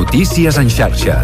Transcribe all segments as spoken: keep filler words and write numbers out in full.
Notícies en xarxa.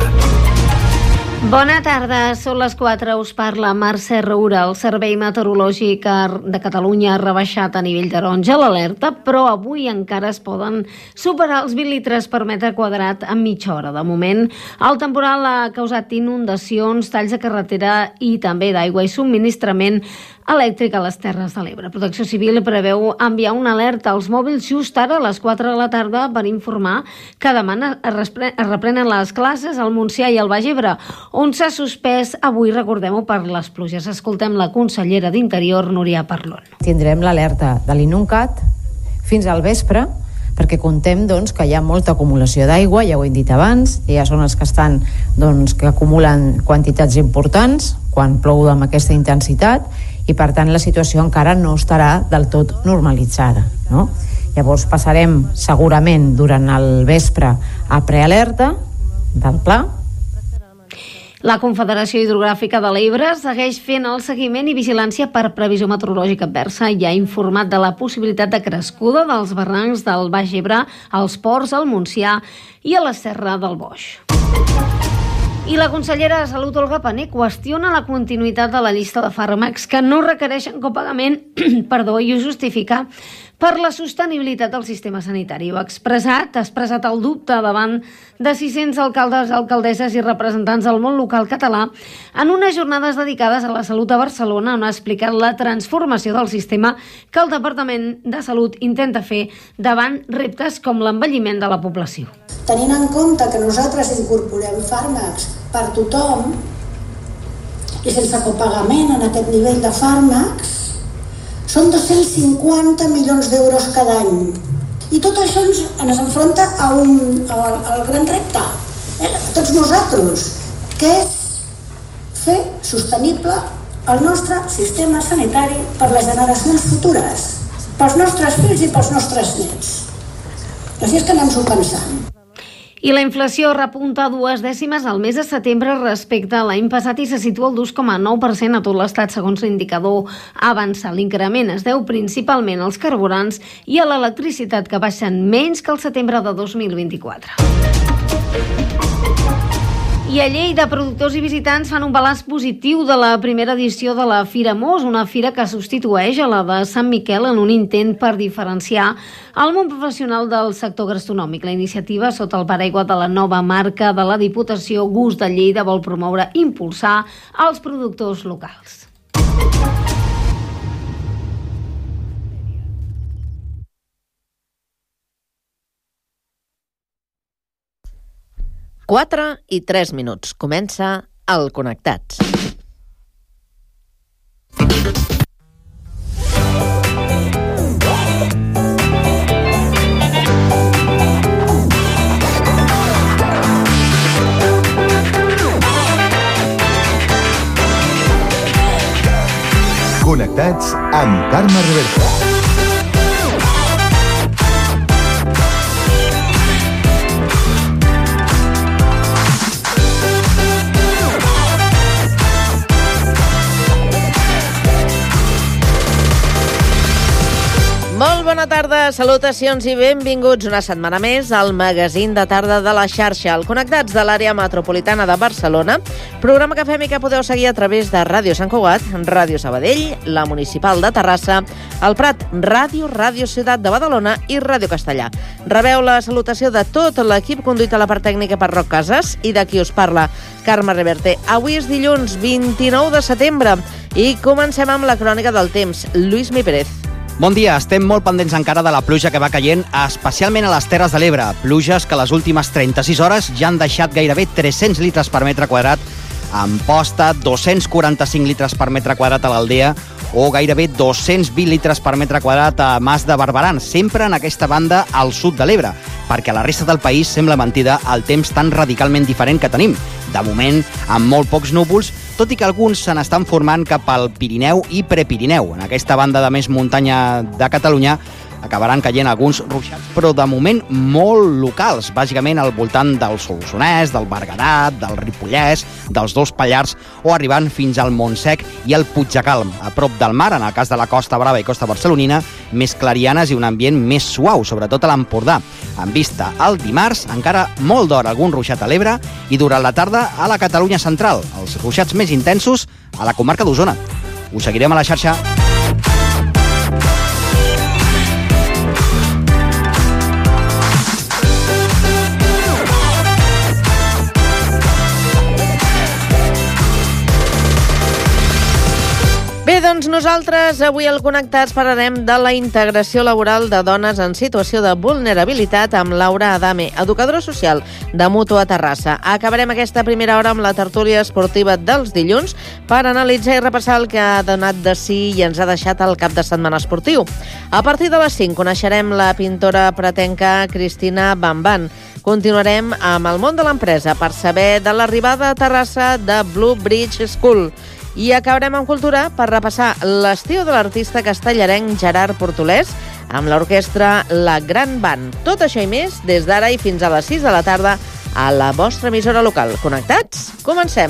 Bona tarda, són les quatre, us parla Mercè Roura. El Servei Meteorològic de Catalunya ha rebaixat a nivell taronja l'alerta, però avui encara es poden superar els vint litres per metre quadrat en mitja hora. De moment, el temporal ha causat inundacions, talls de carretera i també d'aigua i subministrament elèctric a les Terres de l'Ebre. Protecció Civil preveu enviar una alerta als mòbils just ara a les quatre de la tarda per informar que demà es reprenen les classes al Montsià i al Baix Ebre, on s'ha suspès avui, recordem-ho, per les pluges. Escoltem la consellera d'Interior, Núria Parlon. Tindrem l'alerta de l'Inuncat fins al vespre, perquè contem doncs, que hi ha molta acumulació d'aigua, ja ho hem dit abans, hi ha zones que estan doncs, que acumulen quantitats importants quan plou amb aquesta intensitat, i per tant la situació encara no estarà del tot normalitzada, no? Llavors passarem segurament durant el vespre a prealerta del pla. La Confederació Hidrogràfica de l'Ebre segueix fent el seguiment i vigilància per previsió meteorològica adversa i ha informat de la possibilitat de crescuda dels barrancs del Baix Ebre, als ports, al Montsià i a la Serra del Boix. I la consellera de Salut, Olga Pané, qüestiona la continuïtat de la llista de fàrmacs que no requereixen copagament perdó, i ho justifica per la sostenibilitat del sistema sanitari. Ho ha expressat, ha expressat el dubte davant de sis-cents alcaldes, alcaldesses i representants del món local català en unes jornades dedicades a la salut a Barcelona, on ha explicat la transformació del sistema que el Departament de Salut intenta fer davant reptes com l'envelliment de la població. Tenint en compte que nosaltres incorporem fàrmacs per tothom i sense copagament en aquest nivell de fàrmacs, són dos-cents cinquanta milions d'euros cada any. I tot això ens, ens enfronta a un, al, al gran repte, eh, a tots nosaltres, que és fer sostenible el nostre sistema sanitari per les generacions futures, pels nostres fills i pels nostres nets. Així és que anem-s'ho pensant. I la inflació repunta dues dècimes al mes de setembre respecte a l'any passat i se situa al dos coma nou per cent a tot l'estat, segons l'indicador avançat. L'increment es deu principalment als carburants i a l'electricitat, que baixen menys que el setembre de dos mil vint-i-quatre. I a Lleida, productors i visitants fan un balanç positiu de la primera edició de la Fira Mos, una fira que substitueix a la de Sant Miquel en un intent per diferenciar el món professional del sector gastronòmic. La iniciativa, sota el paraigua de la nova marca de la Diputació Gust de Lleida, vol promoure i impulsar els productors locals. quatre i tres minuts. Comença el Connectats. Connectats amb Carme Reverta. Molt bona tarda, salutacions i benvinguts una setmana més al magazín de tarda de la xarxa, el Connectats de l'àrea metropolitana de Barcelona, programa que fem i que podeu seguir a través de Ràdio Sant Cugat, Ràdio Sabadell, la Municipal de Terrassa, el Prat Ràdio, Ràdio Ciutat de Badalona i Ràdio Castellà. Rebeu la salutació de tot l'equip conduït a la part tècnica per Roc Casas i de qui us parla, Carme Reverte. Avui és dilluns vint-i-nou de setembre i comencem amb la crònica del temps. Lluís Mi Pérez. Bon dia, estem molt pendents encara de la pluja que va caient, especialment a les Terres de l'Ebre. Pluges que les últimes trenta-sis hores ja han deixat gairebé tres-cents litres per metre quadrat a Amposta, dos-cents quaranta-cinc litres per metre quadrat a l'Aldea o gairebé dos-cents vint litres per metre quadrat a Mas de Barberans, sempre en aquesta banda al sud de l'Ebre, perquè a la resta del país sembla mentida el temps tan radicalment diferent que tenim. De moment, amb molt pocs núvols, tot i que alguns se n'estan formant cap al Pirineu i Prepirineu. En aquesta banda de més muntanya de Catalunya, acabaran caient alguns ruixats, però de moment molt locals, bàsicament al voltant del Solsonès, del Berguedà, del Ripollès, dels dos Pallars o arribant fins al Montsec i al Puigdecalm. A prop del mar, en el cas de la Costa Brava i Costa Barcelonina, més clarianes i un ambient més suau, sobretot a l'Empordà. En vista al dimarts, encara molt d'hora algun ruixat a l'Ebre i durant la tarda a la Catalunya central, els ruixats més intensos a la comarca d'Osona. Us seguirem a la xarxa. Bé, doncs nosaltres avui al Connectats parlarem de la integració laboral de dones en situació de vulnerabilitat amb Laura Adame, educadora social de Mútua Terrassa. Acabarem aquesta primera hora amb la tertúlia esportiva dels dilluns per analitzar i repassar el que ha donat de si i ens ha deixat el cap de setmana esportiu. A partir de les cinc coneixerem la pintora pretenca Cristina Bamban. Continuarem amb el món de l'empresa per saber de l'arribada a Terrassa de Blue Bridge School. I acabarem amb cultura per repassar l'estiu de l'artista castellarenc Gerard Portolès amb l'orquestra La Gran Band. Tot això i més des d'ara i fins a les sis de la tarda a la vostra emissora local. Connectats? Comencem!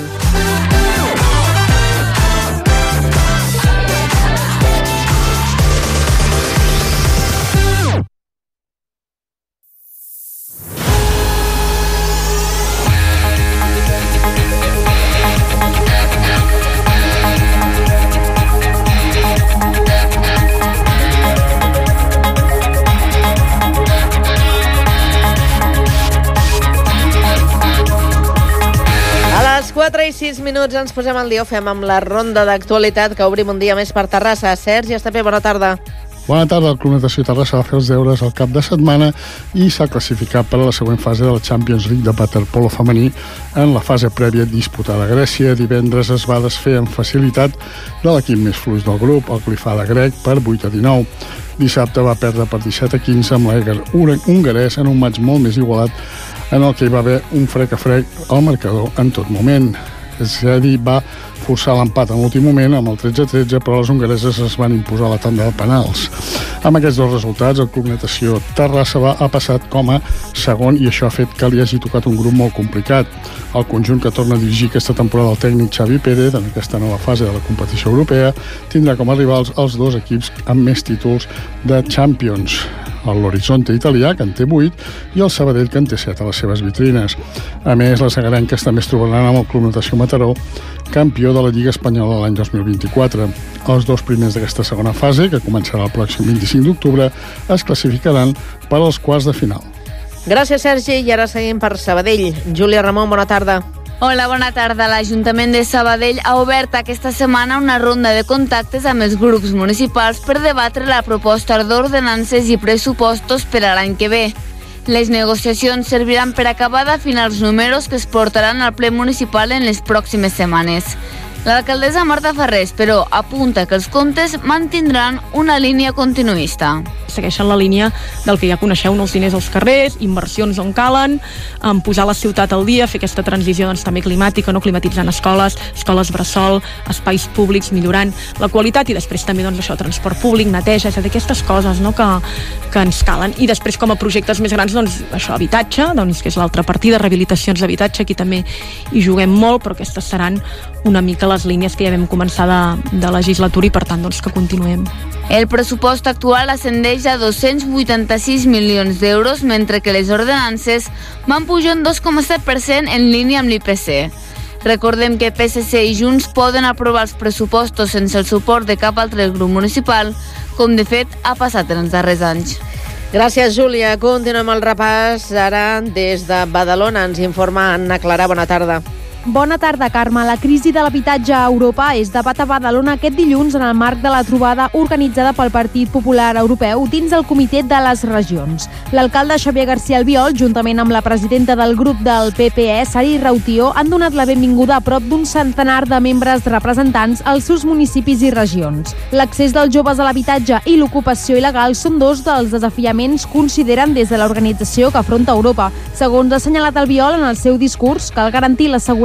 quatre i sis minuts ens posem al dia, ho fem amb la ronda d'actualitat que obrim un dia més per Terrassa. Sergi Estapé, bona tarda. Bona tarda, el Club Natació Terrassa va fer els deures al cap de setmana i s'ha classificat per a la següent fase de la Champions League de waterpolo femení en la fase prèvia disputada a Grècia. Divendres es va desfer amb facilitat de l'equip més fluix del grup, el Clifada grec, per vuit a dinou. Dissabte va perdre per disset a quinze amb l'Eger hongarès en un maig molt més igualat en el que hi va haver un frec a frec al marcador en tot moment. Zedi va forçar l'empat en l'últim moment amb el tretze a tretze, però les hongareses es van imposar la tanda de penals. Amb aquests dos resultats, el Club Natació Terrassa va, ha passat com a segon i això ha fet que li hagi tocat un grup molt complicat. El conjunt que torna a dirigir aquesta temporada el tècnic Xavi Pérez en aquesta nova fase de la competició europea tindrà com a rivals els dos equips amb més títols de Champions, l'Horizonte italià, que en té vuit, i el Sabadell, que en té set a les seves vitrines. A més, les agarenques també es trobaran amb el Club Natació Mataró, campió de la Lliga Espanyola l'any dos mil vint-i-quatre. Els dos primers d'aquesta segona fase, que començarà el pròxim vint-i-cinc d'octubre, es classificaran per als quarts de final. Gràcies, Sergi, i ara seguim per Sabadell. Júlia Ramon, bona tarda. Hola, bona tarda. L'Ajuntament de Sabadell ha obert aquesta setmana una ronda de contactes amb els grups municipals per debatre la proposta d'ordenances i pressupostos per a l'any que ve. Les negociacions serviran per acabar d'afinar els números que es portaran al ple municipal en les pròximes setmanes. L'alcaldessa Marta Farrés, però, apunta que els comptes mantindran una línia continuista. Segueixen la línia del que ja coneixeu, els diners als carrers, inversions on calen, en posar la ciutat al dia, fer aquesta transició doncs, també climàtica, no climatitzant escoles, escoles bressol, espais públics, millorant la qualitat i després també doncs, això, transport públic, neteja, és a dir, aquestes coses no, que, que ens calen. I després com a projectes més grans, doncs, això, habitatge, doncs, que és l'altra partida, rehabilitacions d'habitatge, aquí també hi juguem molt, però aquestes seran una mica les línies que ja vam començar de, de legislatura i per tant doncs, que continuem. El pressupost actual ascendeix a dos-cents vuitanta-sis milions d'euros, mentre que les ordenances van pujar un dos coma set per cent en línia amb l'I P C. Recordem que P S C i Junts poden aprovar els pressupostos sense el suport de cap altre grup municipal, com de fet ha passat en els darrers anys. Gràcies, Júlia. Continuem el repàs. Ara, des de Badalona, ens informa Anna Clara. Bona tarda. Bona tarda, Carme. La crisi de l'habitatge a Europa és debat a Badalona aquest dilluns en el marc de la trobada organitzada pel Partit Popular Europeu dins el Comitè de les Regions. L'alcalde Xavier García Albiol, juntament amb la presidenta del grup del P P E, Sari Rautió, han donat la benvinguda a prop d'un centenar de membres representants als seus municipis i regions. L'accés dels joves a l'habitatge i l'ocupació il·legal són dos dels desafiaments consideren des de l'organització que afronta Europa. Segons ha assenyalat Albiol en el seu discurs, cal garantir la seguretat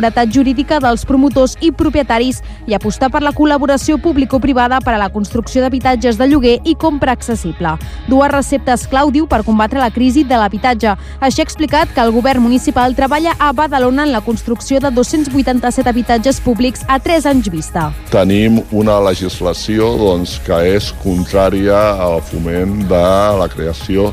seguretat jurídica dels promotors i propietaris i apostar per la col·laboració público-privada per a la construcció d'habitatges de lloguer i compra accessible. Dues receptes clau, diu, per combatre la crisi de l'habitatge. Així ha explicat que el govern municipal treballa a Badalona en la construcció de dos-cents vuitanta-set habitatges públics a tres anys vista. Tenim una legislació doncs, que és contrària al foment de la creació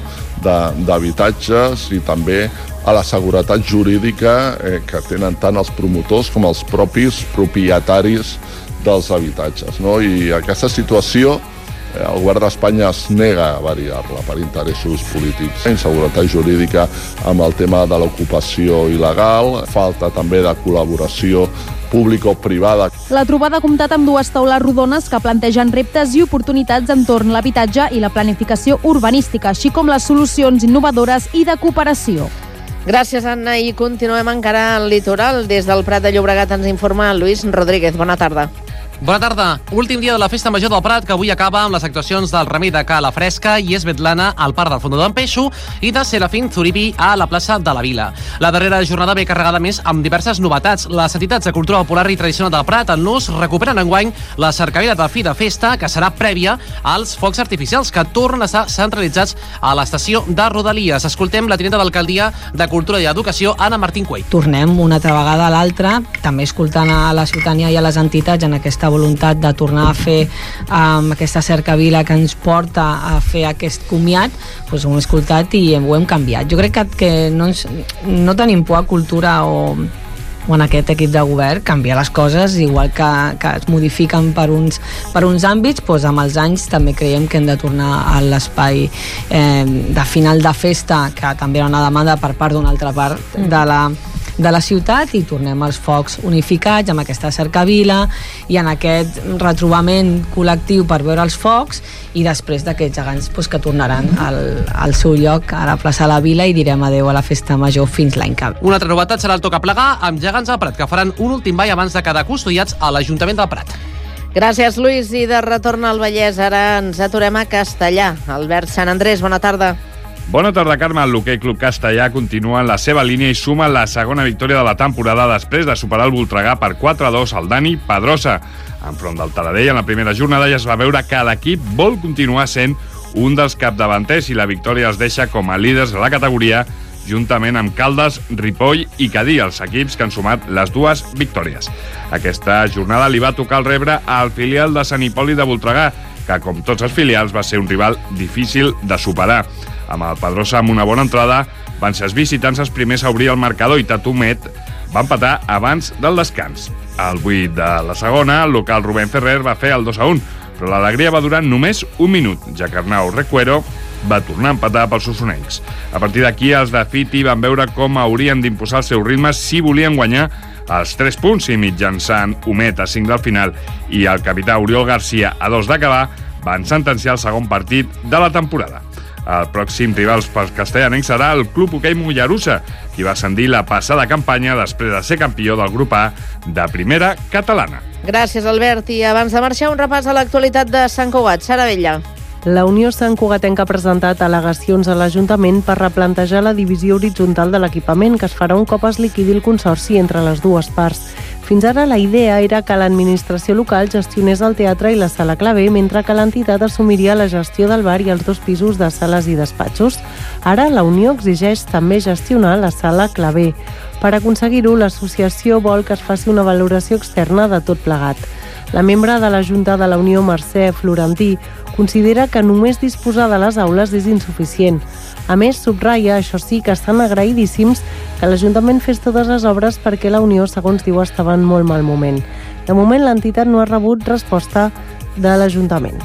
d'habitatges i també a la seguretat jurídica eh, que tenen tant els promotors com els propis propietaris dels habitatges. No? I aquesta situació eh, el govern d'Espanya es nega a variar-la per interessos polítics. Inseguretat jurídica amb el tema de l'ocupació il·legal, falta també de col·laboració pública o privada. La trobada ha comptat amb dues taules rodones que plantegen reptes i oportunitats entorn l'habitatge i la planificació urbanística, així com les solucions innovadores i de cooperació. Gràcies, Anna, i continuem encara al litoral. Des del Prat de Llobregat ens informa Lluís Rodríguez. Bona tarda. Bona tarda. Últim dia de la Festa Major del Prat, que avui acaba amb les actuacions del Remei de Ca la Fresca i Esvetlana al Parc del Fondó d'en Peixo i de Serafín Zuribi a la plaça de la Vila. La darrera jornada ve carregada més amb diverses novetats. Les entitats de cultura popular i tradicional del Prat en l'ús recuperen enguany la cercavila de fi de festa, que serà prèvia als focs artificials, que tornen a estar centralitzats a l'estació de Rodalies. Escoltem la tinenta d'alcaldia de Cultura i Educació, Anna Martín Cuey. Tornem una altra vegada a l'altra, també escoltant a la ciutadania i a les entitats en aquesta voluntat de tornar a fer um, aquesta cercavila que ens porta a fer aquest comiat, doncs ho hem escoltat i ho hem canviat. Jo crec que, que no, ens, no tenim por a cultura o, o en aquest equip de govern canviar les coses, igual que, que es modifiquen per uns, per uns àmbits, doncs amb els anys també creiem que hem de tornar a l'espai eh, de final de festa, que també era una demanda per part d'una altra part mm. de la de la ciutat, i tornem als focs unificats amb aquesta cercavila i en aquest retrobament col·lectiu per veure els focs, i després d'aquests gegants doncs, que tornaran al, al seu lloc a la plaça de la Vila i direm adeu a la Festa Major fins l'any que ve. Una altra novetat serà el toca plegar amb gegants al Prat, que faran un últim ball abans de quedar custodiats a l'Ajuntament del Prat. Gràcies, Lluís. I de retorn al Vallès, ara ens aturem a Castellà. Albert Sant Andrés, bona tarda. Bona tarda, Carme. El L'Hoquei Club Castellà continua en la seva línia i suma la segona victòria de la temporada després de superar el Voltregà per quatre a dos al Dani Pedrosa. Enfront del Taradell, en la primera jornada ja es va veure que l'equip vol continuar sent un dels capdavanters i la victòria els deixa com a líders de la categoria, juntament amb Caldes, Ripoll i Cadí, els equips que han sumat les dues victòries. Aquesta jornada li va tocar el rebre al filial de Sant Hipòlit de Voltregà, que, com tots els filials, va ser un rival difícil de superar. Amb el Pedrosa amb una bona entrada, van ser els visitants els primers a obrir el marcador i Tatumet va empatar abans del descans. Al vuit de la segona, el local Rubén Ferrer va fer el dos a un, però l'alegria va durar només un minut, ja que Arnau Recuero va tornar a empatar pels osonencs. A partir d'aquí, els de Fiti van veure com haurien d'imposar el seu ritme si volien guanyar els tres punts, i mitjançant Humet a cinc del final i el capità Oriol Garcia a dos d'acabar, van sentenciar el segon partit de la temporada. El pròxim rival pels castellanencs serà el Club Hoquei Mollerussa, qui va ascendir la passada campanya després de ser campió del grup A de primera catalana. Gràcies, Albert. I abans de marxar, un repàs a l'actualitat de Sant Cugat. Sara Vella. La Unió Sant Cugatenca ha presentat al·legacions a l'Ajuntament per replantejar la divisió horitzontal de l'equipament, que es farà un cop es liquidi el consorci entre les dues parts. Fins ara la idea era que l'administració local gestionés el teatre i la sala clavé, mentre que l'entitat assumiria la gestió del bar i els dos pisos de sales i despatxos. Ara la Unió exigeix també gestionar la sala clavé. Per aconseguir-ho, l'associació vol que es faci una valoració externa de tot plegat. La membre de la Junta de la Unió, Mercè Florentí, considera que només disposar de les aules és insuficient. A més, subratlla, això sí, que estan agraïdíssims que l'Ajuntament fes totes les obres perquè la Unió, segons diu, estava en molt mal moment. De moment, l'entitat no ha rebut resposta de l'Ajuntament.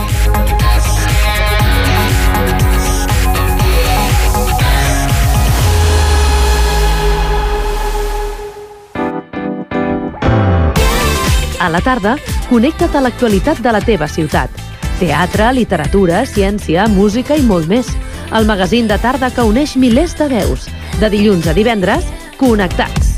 A la tarda, connecta't a l'actualitat de la teva ciutat. Teatre, literatura, ciència, música i molt més. El magazín de tarda que uneix milers de veus. De dilluns a divendres, Connectats.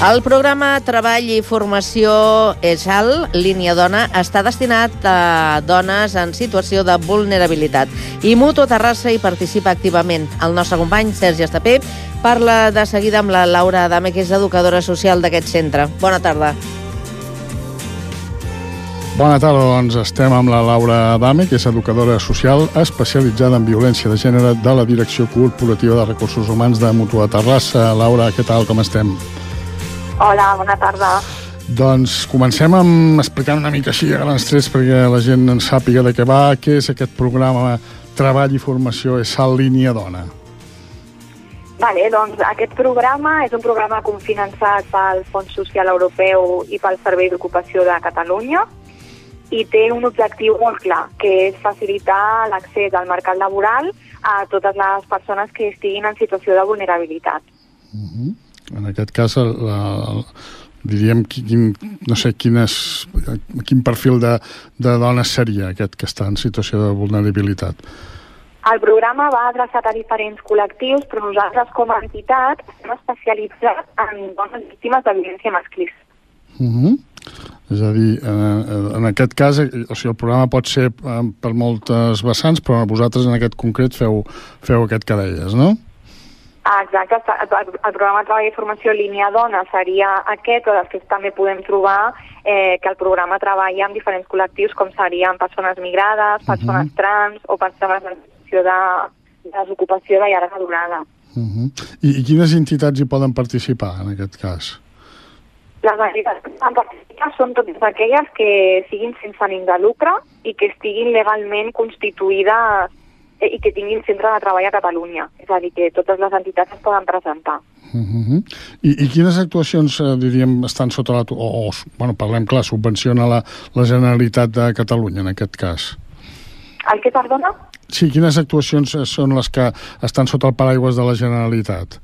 El programa Treball i Formació E S A L, línia dona, està destinat a dones en situació de vulnerabilitat. I Mutu Terrassa hi participa activament. El nostre company, Sergi Estapé, parla de seguida amb la Laura Adame, que és educadora social d'aquest centre. Bona tarda. Bona tarda, doncs estem amb la Laura Adame, que és educadora social especialitzada en violència de gènere de la Direcció Corporativa de Recursos Humans de Mutu Terrassa. Laura, què tal, com estem? Hola, bona tarda. Doncs comencem amb explicant una mica així a grans trets perquè la gent en sàpiga de què va, què és aquest programa Treball i Formació E S A L Línia Dona. Vale, doncs aquest programa és un programa cofinançat pel Fons Social Europeu i pel Servei d'Ocupació de Catalunya i té un objectiu molt clar, que és facilitar l'accés al mercat laboral a totes les persones que estiguin en situació de vulnerabilitat. Uh-huh. En aquest cas, la, diríem, quin, no sé, quines, quin perfil de, de dones seria aquest que està en situació de vulnerabilitat? El programa va adreçat a diferents col·lectius, però nosaltres com a entitat estem especialitzats en dones víctimes de violència masclista. Uh-huh. És a dir, en aquest cas, o sigui, el programa pot ser per moltes vessants, però vosaltres en aquest concret feu, feu aquest que deies, no? Exacte, el programa de Treball i Formació Línia Dona seria aquest, però després també podem trobar eh, que el programa treballa amb diferents col·lectius, com serien persones migrades, persones uh-huh. trans o persones en situació de, de desocupació de llarga durada. Uh-huh. I, I quines entitats hi poden participar, en aquest cas? Les entitats que poden participar són totes aquelles que siguin sense ànim de lucre i que estiguin legalment constituïdes i que tinguin centre de treball a Catalunya. És a dir, que totes les entitats es poden presentar. Uh-huh. I, I quines actuacions, eh, diríem, estan sota la... O, o bueno, parlem clar, subvenciona la, la Generalitat de Catalunya, en aquest cas? El que, perdona? Sí, quines actuacions són les que estan sota el paraigües de la Generalitat?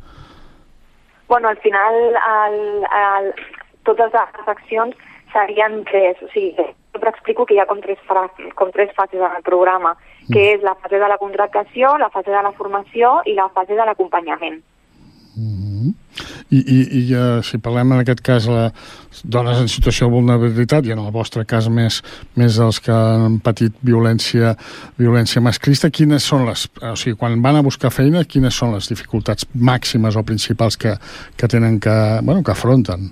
Bueno, al final, el, el, totes les accions serien tres. O sigui, sempre explico que hi ha com tres, com tres fases en el programa, que és la fase de la contractació, la fase de la formació i la fase de l'acompanyament. Mm-hmm. I, i, i uh, si parlem en aquest cas de dones en situació de vulnerabilitat i en el vostre cas més, més els que han patit violència, violència masclista, quines són les... O sigui, quan van a buscar feina, quines són les dificultats màximes o principals que, que tenen que... Bueno, que afronten?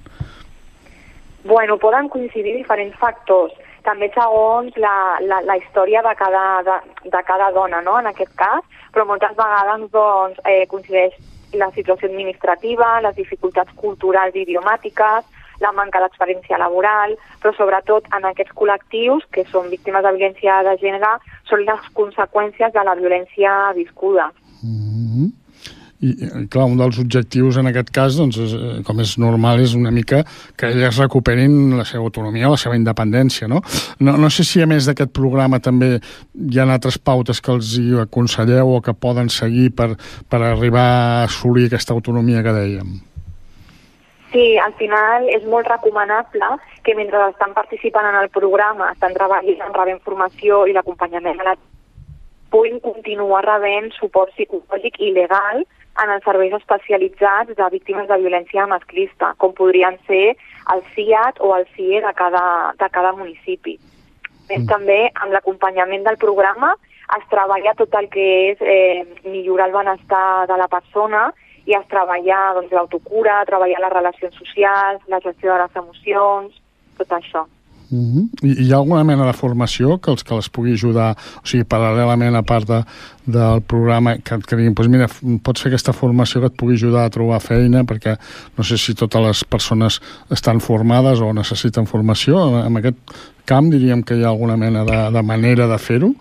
Bueno, poden coincidir diferents factors, també segons la, la, la història de cada, de, de cada dona, no?, en aquest cas, però moltes vegades doncs, eh, coincideix la situació administrativa, les dificultats culturals i idiomàtiques, la manca d'experiència laboral, però sobretot en aquests col·lectius que són víctimes de violència de gènere són les conseqüències de la violència viscuda. Mm-hmm. I, clar, un dels objectius en aquest cas, doncs, és, com és normal, és una mica que elles recuperin la seva autonomia, la seva independència, no? No, no sé si a més d'aquest programa també hi ha altres pautes que els hi aconselleu o que poden seguir per, per arribar a assolir aquesta autonomia que dèiem. Sí, al final és molt recomanable que mentre estan participant en el programa, estan treballant, rebent formació i l'acompanyament a la puguin continuar rebent suport psicològic i legal en els serveis especialitzats de víctimes de violència masclista, com podrien ser el C I A T o el C I E de cada, de cada municipi. Mm. També, amb l'acompanyament del programa, es treballa tot el que és eh, millorar el benestar de la persona i es treballa doncs, l'autocura, treballar les relacions socials, la gestió de les emocions, tot això. Uh-huh. I hi ha alguna mena de formació que els que les pugui ajudar, o sigui, paral·lelament a part de, del programa, que, que diguin, doncs mira, pots fer aquesta formació que et pugui ajudar a trobar feina, perquè no sé si totes les persones estan formades o necessiten formació. En aquest camp diríem que hi ha alguna mena de, de manera de fer-ho?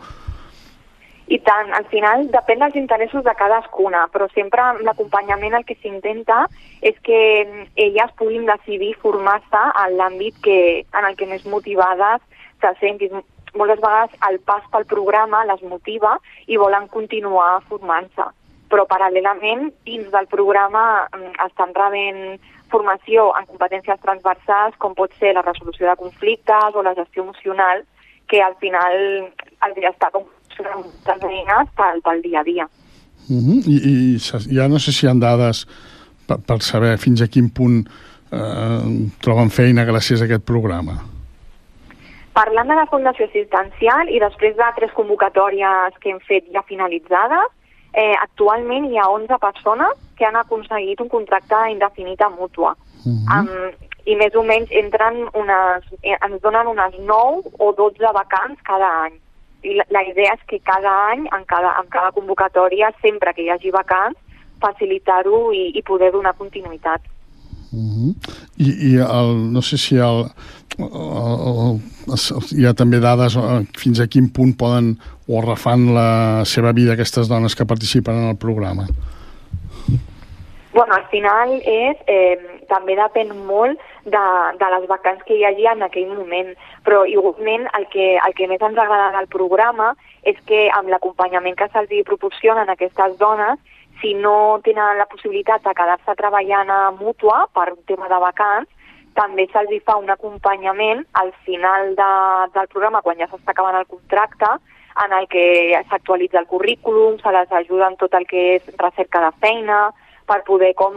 I tant, al final depèn dels interessos de cadascuna, però sempre amb l'acompanyament el que s'intenta és que elles puguin decidir formar-se en l'àmbit que, en el que més motivades se sentin. Moltes vegades el pas pel programa les motiva i volen continuar formant-se, però paral·lelament dins del programa estan rebent formació en competències transversals com pot ser la resolució de conflictes o la gestió emocional, que al final el dia està com moltes eines pel, pel dia a dia. Uh-huh. I, i ja no sé si hi ha dades per, per saber fins a quin punt eh, troben feina gràcies a aquest programa? Parlant de la Fundació Assistencial i després de tres convocatòries que hem fet ja finalitzades, eh, actualment hi ha onze persones que han aconseguit un contracte indefinit a mútua. Mm-hmm. Um, I més o menys entren unes, eh, ens donen unes nou o dotze vacants cada any. I la, la idea és que cada any, en cada, en cada convocatòria, sempre que hi hagi vacants, facilitar-ho i, i poder donar continuïtat. Mm-hmm. I, i el, no sé si el, el, el, hi ha també dades fins a quin punt poden o refan la seva vida aquestes dones que participen en el programa. Bueno, al final és, eh, també depèn molt de, de les vacants que hi hagi en aquell moment, però igualment el que, el que més ens agrada del programa és que amb l'acompanyament que se'ls proporcionen aquestes dones, si no tenen la possibilitat de quedar-se treballant a mútua per un tema de vacants, també se'ls fa un acompanyament al final de, del programa, quan ja s'està acabant el contracte, en el que s'actualitza el currículum, se les ajuda en tot el que és recerca de feina, per poder com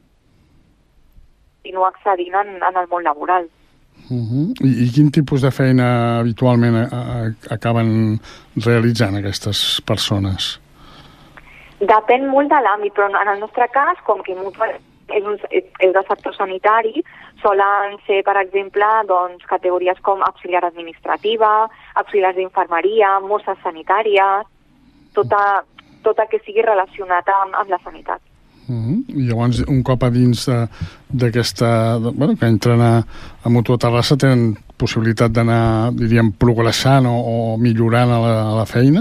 continuar accedint en, en el món laboral. Uh-huh. I, I quin tipus de feina habitualment a, a, acaben realitzant aquestes persones? Depèn molt de l'àmbit, però en el nostre cas, com que Mútua és, un, és del sector sanitari, solen ser, per exemple, doncs, categories com auxiliar administrativa, auxiliars d'infermeria, mosses sanitàries, tota, tot el que sigui relacionat amb, amb la sanitat. Uh-huh. I llavors, un cop a dins d'aquesta... Bueno, que entren a, a Mútua Terrassa, tenen possibilitat d'anar, diríem, progressant o, o millorant a la, a la feina?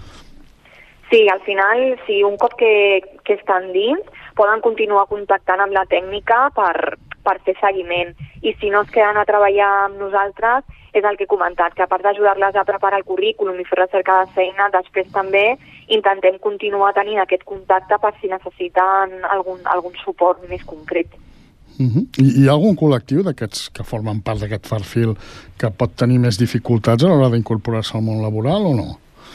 Sí, al final, sí, un cop que, que estan dins, poden continuar contactant amb la tècnica per, per fer seguiment. I si no es queden a treballar amb nosaltres, és el que he comentat, que a part d'ajudar-les a preparar el currículum i fer recerca de feina, després també intentem continuar tenint aquest contacte per si necessiten algun, algun suport més concret. Uh-huh. I hi ha algun col·lectiu d'aquests que formen part d'aquest perfil que pot tenir més dificultats a l'hora d'incorporar-se al món laboral o no?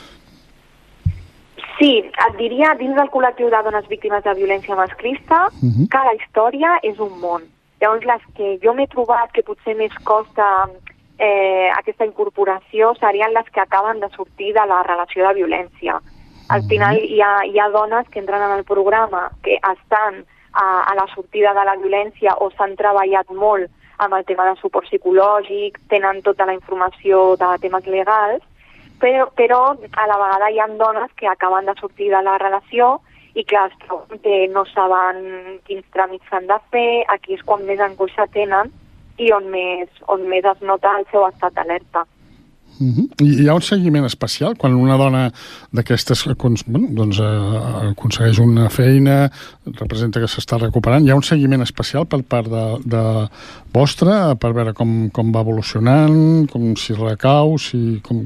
Sí, et diria, dins del col·lectiu de dones víctimes de violència masclista, uh-huh. cada història és un món. Llavors, les que jo m'he trobat que potser més costa eh, aquesta incorporació serien les que acaben de sortir de la relació de violència. Al uh-huh. final hi ha, hi ha dones que entren en el programa que estan a, a la sortida de la violència o s'han treballat molt amb el tema de suport psicològic, tenen tota la informació de temes legals, Però, però a la vegada hi ha dones que acaben de sortir de la relació i que es troben que no saben quins tràmits s'han de fer, aquí és quan més angoixa tenen i on més, on més es nota el seu estat d'alerta. Uh-huh. I hi ha un seguiment especial quan una dona d'aquestes bueno, doncs, eh, aconsegueix una feina, representa que s'està recuperant, hi ha un seguiment especial per part de, de vostra per veure com, com va evolucionant, com si recau, si... Com...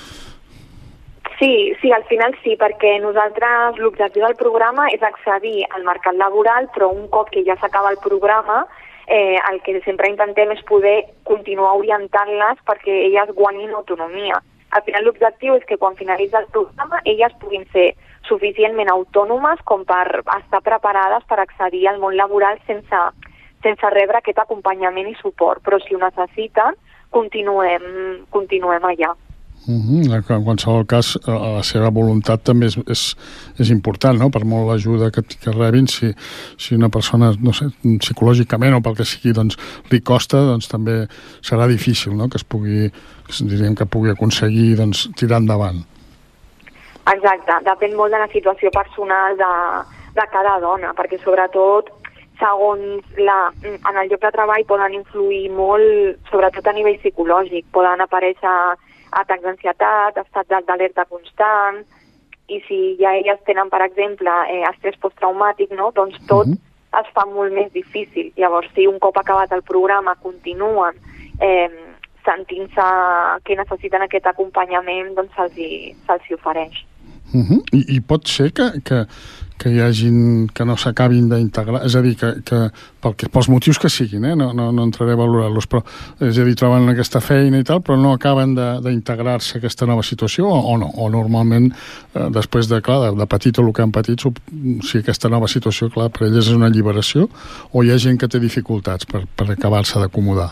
Sí, sí, al final sí, perquè nosaltres l'objectiu del programa és accedir al mercat laboral, però un cop que ja s'acaba el programa, eh, el que sempre intentem és poder continuar orientant-les perquè elles guanyin autonomia. Al final l'objectiu és que quan finalitza el programa elles puguin ser suficientment autònomes com per estar preparades per accedir al món laboral sense, sense rebre aquest acompanyament i suport, però si ho necessiten, continuem, continuem allà. Uh-huh. En qualsevol cas, la seva voluntat també és, és, és important, no? Per molt l'ajuda que, que rebin, si, si una persona, no sé, psicològicament o pel que sigui, doncs, li costa, doncs també serà difícil, no? Que es pugui, diríem que pugui aconseguir, doncs, tirar endavant. Exacte, depèn molt de la situació personal de, de cada dona, perquè sobretot segons la, en el lloc de treball poden influir molt, sobretot a nivell psicològic, poden aparèixer atacs d'ansietat, estats d'alerta constant, i si ja elles tenen, per exemple, eh, estrès posttraumàtic, no? Doncs tot uh-huh. es fa molt més difícil. Llavors, si un cop acabat el programa continuen eh, sentint-se que necessiten aquest acompanyament, doncs se'ls hi, se'ls hi ofereix. Uh-huh. I, I pot ser que, que, que hi hagin, que no s'acabin d'integrar, és a dir, que, que pel que, pels motius que siguin, eh? no, no, no entraré a valorar-los, però és a dir, troben aquesta feina i tal, però no acaben d'integrar-se a aquesta nova situació, o, o no, o normalment eh, després de, clar, de, de patit o el que han patit, o sigui, aquesta nova situació, clar, per elles és una alliberació, o hi ha gent que té dificultats per, per acabar-se d'acomodar?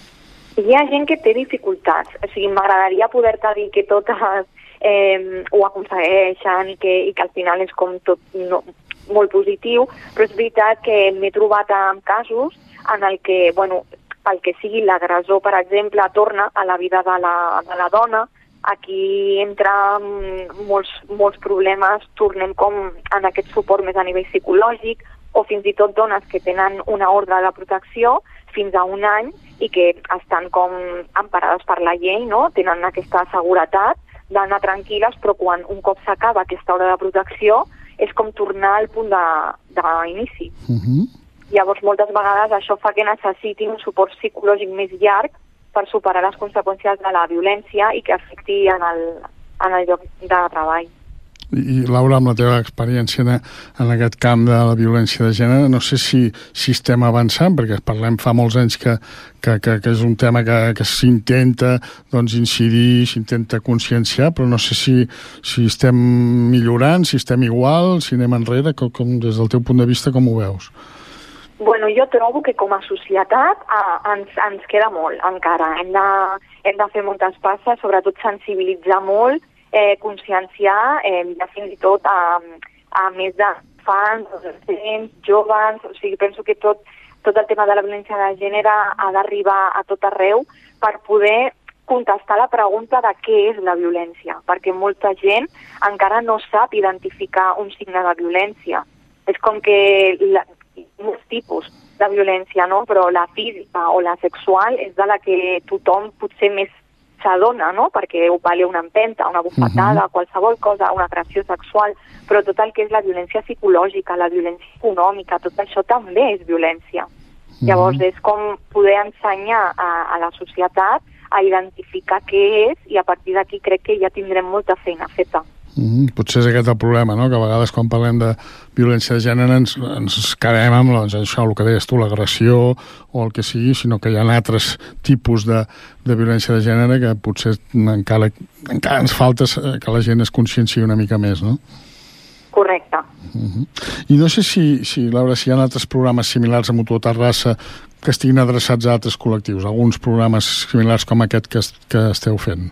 Hi ha gent que té dificultats, o sigui, m'agradaria poder-te dir que totes eh, ho aconsegueixen i que, i que al final és com tot no, molt positiu, però és veritat que m'he trobat amb casos en el que, bueno, pel que sigui l'agressor, per exemple, torna a la vida de la, de la dona. Aquí entra molts, molts problemes, tornem com en aquest suport més a nivell psicològic, o fins i tot dones que tenen una ordre de protecció fins a un any i que estan com emparades per la llei, no? Tenen aquesta seguretat d'anar tranquil·les, però quan un cop s'acaba aquesta ordre de protecció és com tornar al punt d'inici. Uh-huh. Llavors, moltes vegades això fa que necessitin un suport psicològic més llarg per superar les conseqüències de la violència i que afecti en el, en el lloc de treball. I, Laura, amb la teva experiència en, en aquest camp de la violència de gènere, no sé si, si estem avançant, perquè parlem fa molts anys que, que, que, que és un tema que, que s'intenta doncs, incidir, s'intenta conscienciar, però no sé si, si estem millorant, si estem igual, si anem enrere, com, com, des del teu punt de vista, com ho veus? Bueno, jo trobo que com a societat eh, ens, ens queda molt encara. Hem de, hem de fer moltes passes, sobretot sensibilitzar molt, eh, conscienciar, eh, ja fins i tot a, a més de fans, adolescents, joves, o sigui, penso que tot, tot el tema de la violència de gènere ha d'arribar a tot arreu per poder contestar la pregunta de què és la violència, perquè molta gent encara no sap identificar un signe de violència. És com que la, molts tipus de violència, no? Però la física o la sexual és de la que tothom potser més s'adona, no? Perquè ho vale una empenta, una bufetada, uh-huh. qualsevol cosa, una agressió sexual, però tot el que és la violència psicològica, la violència econòmica, tot això també és violència. Uh-huh. Llavors és com poder ensenyar a, a la societat a identificar què és i a partir d'aquí crec que ja tindrem molta feina feta. Mm, potser és aquest el problema, no? Que a vegades quan parlem de violència de gènere ens, ens quedem amb doncs, això, el que deies tu, l'agressió o el que sigui, sinó que hi ha altres tipus de, de violència de gènere que potser encara, encara ens falta que la gent es conscienciï una mica més, no? Correcte. Uh-huh. I no sé si, si, Laura, si hi ha altres programes similars a Mutua Terrassa que estiguin adreçats a altres col·lectius, alguns programes similars com aquest que, que esteu fent.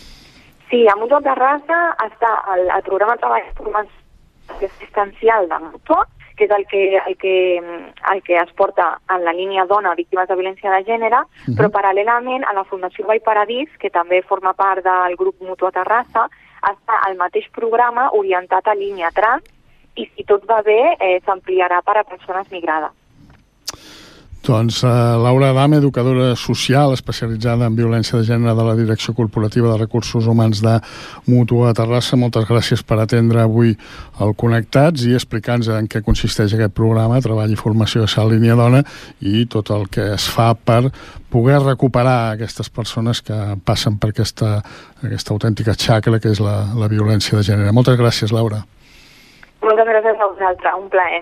Sí, a Mutua Terrassa està el, el programa de treball formació assistencial de Mutua, que és el que, el, que, el que es porta en la línia dona víctimes de violència de gènere, uh-huh. però paral·lelament a la Fundació Vai Paradís, que també forma part del grup Mutua Terrassa, està el mateix programa orientat a línia trans i si tot va bé eh, s'ampliarà per a persones migrades. Doncs uh, Laura Adame, educadora social especialitzada en violència de gènere de la Direcció Corporativa de Recursos Humans de Mutua Terrassa, moltes gràcies per atendre avui el Connectats i explicar-nos en què consisteix aquest programa, treball i formació de Sal Línia Dona i tot el que es fa per poder recuperar aquestes persones que passen per aquesta, aquesta autèntica xacra que és la, la violència de gènere. Moltes gràcies, Laura. Moltes gràcies a vosaltres, un plaer.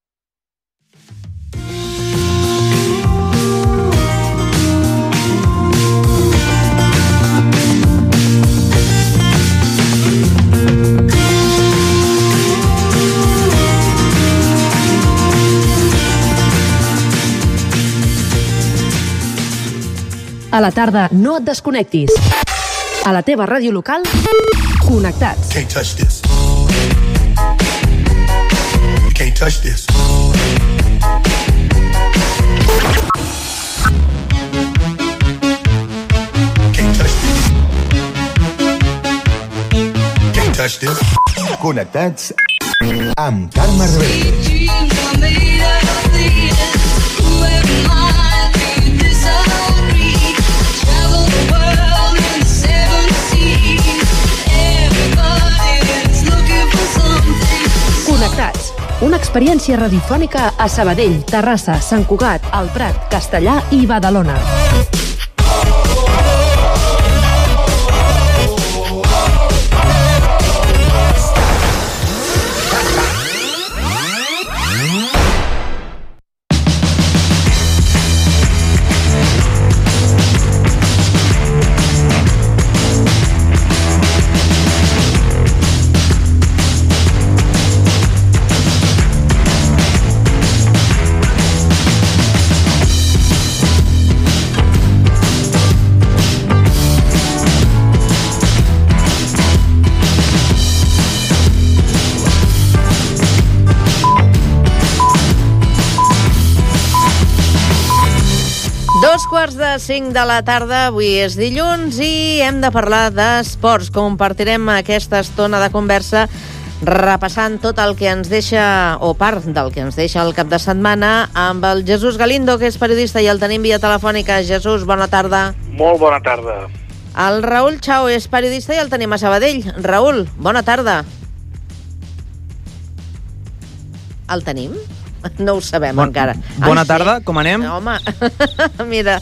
A la tarda, no et desconnectis. A la teva ràdio local, Connectats. Can't touch this. You can't touch this. Can't touch this. Can't touch this. Connectats amb Carme Rebell. Connectats, una experiència radiofònica a Sabadell, Terrassa, Sant Cugat, El Prat, Castellà i Badalona. quarts de cinc de la tarda, avui és dilluns i hem de parlar d'esports. Compartirem aquesta estona de conversa repassant tot el que ens deixa, o part del que ens deixa el cap de setmana, amb el Jesús Galindo, que és periodista i el tenim via telefònica. Jesús, bona tarda. Molt bona tarda. El Raül Chao és periodista i el tenim a Sabadell. Raül, bona tarda. El tenim? No ho sabem bon, encara. Bona Ai, tarda, sí. Com anem? Home, mira.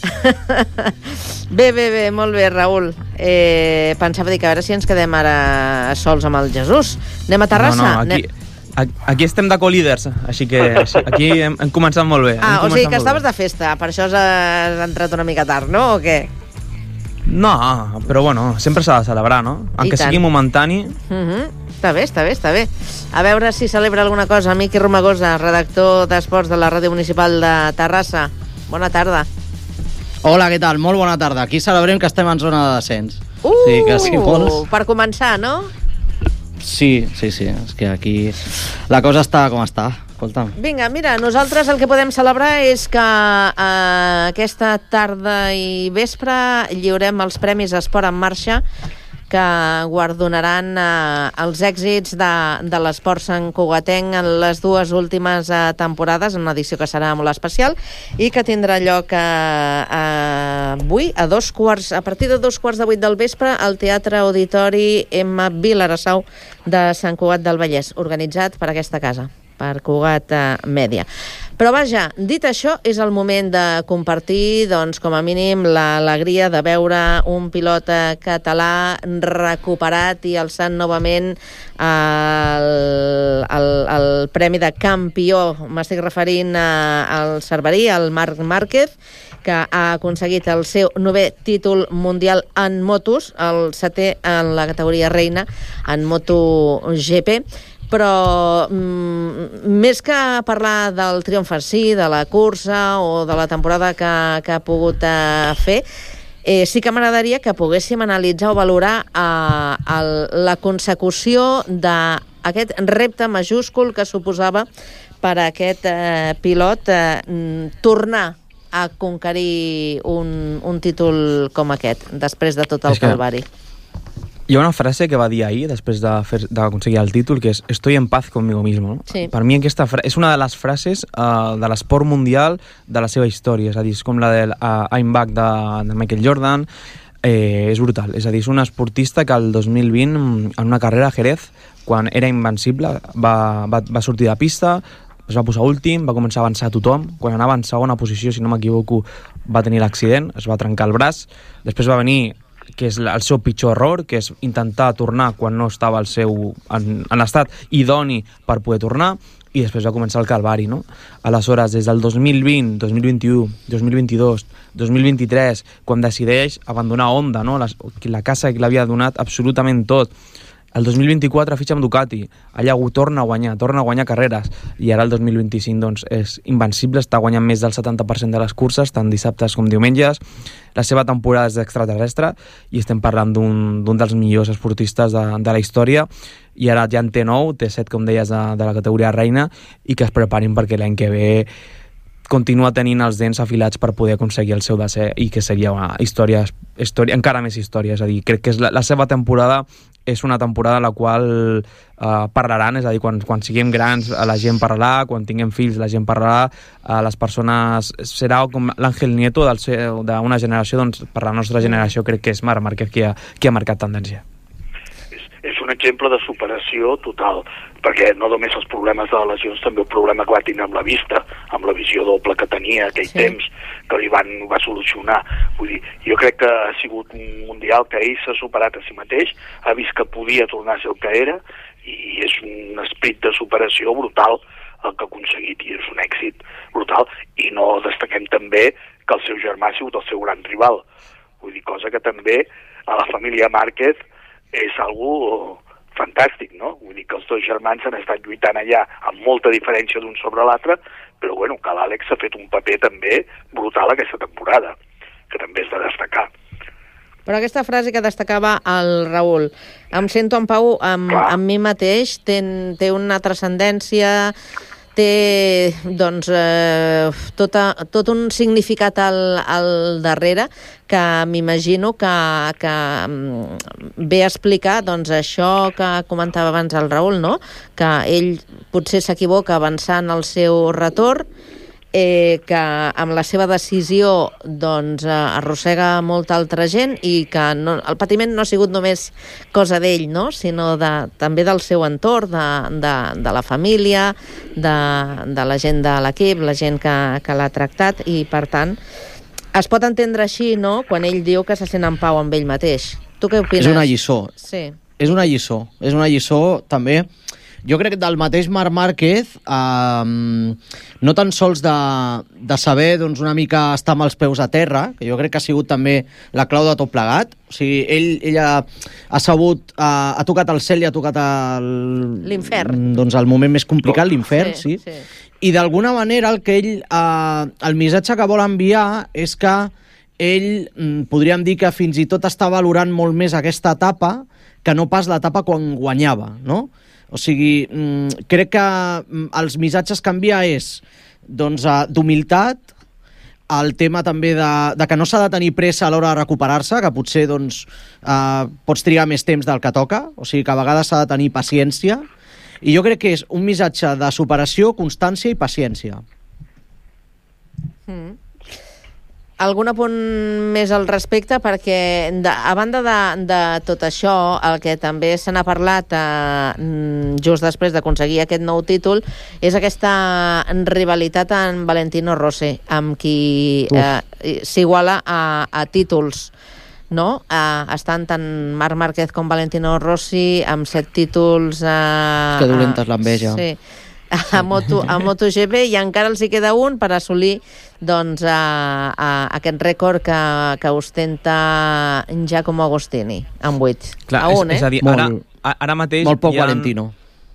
Bé, bé, bé, molt bé, Raül. Eh, pensava dir que a veure si ens quedem ara sols amb el Jesús. Anem a Terrassa? No, no, aquí, Anem... aquí estem de co-líders, així que aquí hem, hem començat molt bé. Ah, o sigui que estaves bé. De festa, per això has entrat una mica tard, no? O què? No, però bueno, sempre s'ha de celebrar, no? Encara sigui momentani. Uh-huh. Està bé, està bé, està bé. A veure si celebra alguna cosa. Miqui Romagosa, redactor d'Esports de la Ràdio Municipal de Terrassa. Bona tarda. Hola, què tal? Molt bona tarda. Aquí celebrem que estem en zona de descens. Uh, sí, que si vols... Per començar, no? Sí, sí, sí. És que aquí la cosa està com està. Escolta'm. Vinga, mira, nosaltres el que podem celebrar és que eh, aquesta tarda i vespre lliurem els Premis Esport en Marxa, que guardonaran eh, els èxits de, de l'esport santcugatenc en les dues últimes eh, temporades, en una edició que serà molt especial i que tindrà lloc eh, eh, avui a dos quarts, a partir de dos quarts de vuit del vespre al Teatre Auditori M. Vilarassau de Sant Cugat del Vallès, organitzat per aquesta casa, per Cugat eh, Mèdia. Però vaja, dit això, és el moment de compartir, doncs, com a mínim, l'alegria de veure un pilot català recuperat i alçant novament el, el, el premi de campió. M'estic referint al Cerverí, al Marc Márquez, que ha aconseguit el seu novè títol mundial en motos, el setè en la categoria reina en MotoGP. Però mm, més que parlar del triomf en si, de la cursa o de la temporada que, que ha pogut eh, fer, eh, sí que m'agradaria que poguéssim analitzar o valorar eh, el, la consecució d'aquest repte majúscul que suposava per a aquest eh, pilot eh, tornar a conquerir un, un títol com aquest, després de tot el calvari. Hi ha una frase que va dir ahir, després d'aconseguir el títol, que és «Estoy en paz conmigo mismo». No? Sí. Per mi aquesta és una de les frases uh, de l'esport mundial de la seva història. És a dir, és com la del uh, I'm back de, de Michael Jordan. Eh, és brutal. És a dir, és un esportista que el dos mil vint, en una carrera a Jerez, quan era invencible, va, va, va sortir de pista, es va posar últim, va començar a avançar a tothom. Quan anava en segona posició, si no m'equivoco, va tenir l'accident, es va trencar el braç. Després va venir que és el seu pitjor error, que és intentar tornar quan no estava el seu, en, en l'estat idoni per poder tornar, i després va començar el calvari, no? Aleshores, des del dos mil vint, dos mil vint-i-u, dos mil vint-i-dos, dos mil vint-i-tres, quan decideix abandonar Honda, no? La, la casa que l'havia donat absolutament tot. El dos mil vint-i-quatre fitxa amb Ducati, allà torna a guanyar, torna a guanyar carreres, i ara el dos mil vint-i-cinc doncs, és invencible, està guanyant més del setanta per cent de les curses, tant dissabtes com diumenges. La seva temporada és extraterrestre i estem parlant d'un dels millors esportistes de, de la història, i ara ja en té nou, té set, com deies, de, de la categoria reina, i que es preparin perquè l'any que ve continua tenint els dents afilats per poder aconseguir el seu desè, i que seria una història, història encara més història. És a dir, crec que és la, la seva temporada és una temporada en la qual eh, parlaran, és a dir, quan, quan siguem grans la gent parlarà, quan tinguem fills la gent parlarà, eh, les persones serà com l'Àngel Nieto d'una generació, doncs per la nostra generació crec que és Marc Márquez qui ha, qui ha marcat tendència. És un exemple de superació total, perquè no només els problemes de les lesions, també el problema que va tenir amb la vista, amb la visió doble que tenia aquell sí. temps, que li van, va solucionar. Vull dir, jo crec que ha sigut un mundial que ell s'ha superat a si mateix, ha vist que podia tornar a ser el que era, i és un esperit de superació brutal el que ha aconseguit, i és un èxit brutal. I no destaquem també que el seu germà ha sigut el seu gran rival. Vull dir, cosa que també a la família Márquez és algo fantàstic, no? Vull dir que els dos germans han estat lluitant allà amb molta diferència d'un sobre l'altre, però bueno, que l'Àlex ha fet un paper també brutal aquesta temporada, que també és de destacar. Però aquesta frase que destacava el Raül, em sento en pau amb, amb mi mateix, té, té una transcendència, té doncs, eh, tota, tot un significat al, al darrere que m'imagino que, que ve a explicar doncs, això que comentava abans el Raül, no? Que ell potser s'equivoca avançant el seu retorn, eh, que amb la seva decisió doncs, eh, arrossega molta altra gent i que no, el patiment no ha sigut només cosa d'ell, no? Sinó de, també del seu entorn, de, de, de la família, de, de la gent de l'equip, la gent que, que l'ha tractat, i per tant es pot entendre així, no?, quan ell diu que se sent en pau amb ell mateix. Tu què opines? És una lliçó. Sí. És una lliçó. És una lliçó també. Jo crec que del mateix Marc Márquez, eh, no tan sols de, de saber doncs, una mica estar amb els peus a terra, que jo crec que ha sigut també la clau de tot plegat. O sigui, ell, ell ha, ha sabut, eh, ha tocat el cel i ha tocat el... l'infern. Doncs el moment més complicat, l'infern, sí. sí. sí. I d'alguna manera el que ell, eh, el missatge que vol enviar és que ell, podríem dir que fins i tot està valorant molt més aquesta etapa que no pas l'etapa quan guanyava, no? O sigui, crec que els missatges que envia és doncs, d'humilitat, el tema també de, de que no s'ha de tenir pressa a l'hora de recuperar-se, que potser doncs, eh, pots trigar més temps del que toca, o sigui que a vegades s'ha de tenir paciència, i jo crec que és un missatge de superació, constància i paciència. Mm. Algun apunt més al respecte, perquè de, a banda de, de tot això, el que també se n'ha parlat eh, just després d'aconseguir aquest nou títol és aquesta rivalitat amb Valentino Rossi, amb qui eh, s'iguala a, a títols, no? Eh, estan tant Marc Márquez com Valentino Rossi amb set títols... Eh, que dolenta és l'enveja. Sí. A, Moto, a MotoGP, i encara els hi queda un per assolir doncs, a, a aquest rècord que, que ostenta Giacomo Agostini, amb vuit. Clar, a un, és, eh? és a dir, ara, ara mateix... Molt poc ha... Valentino.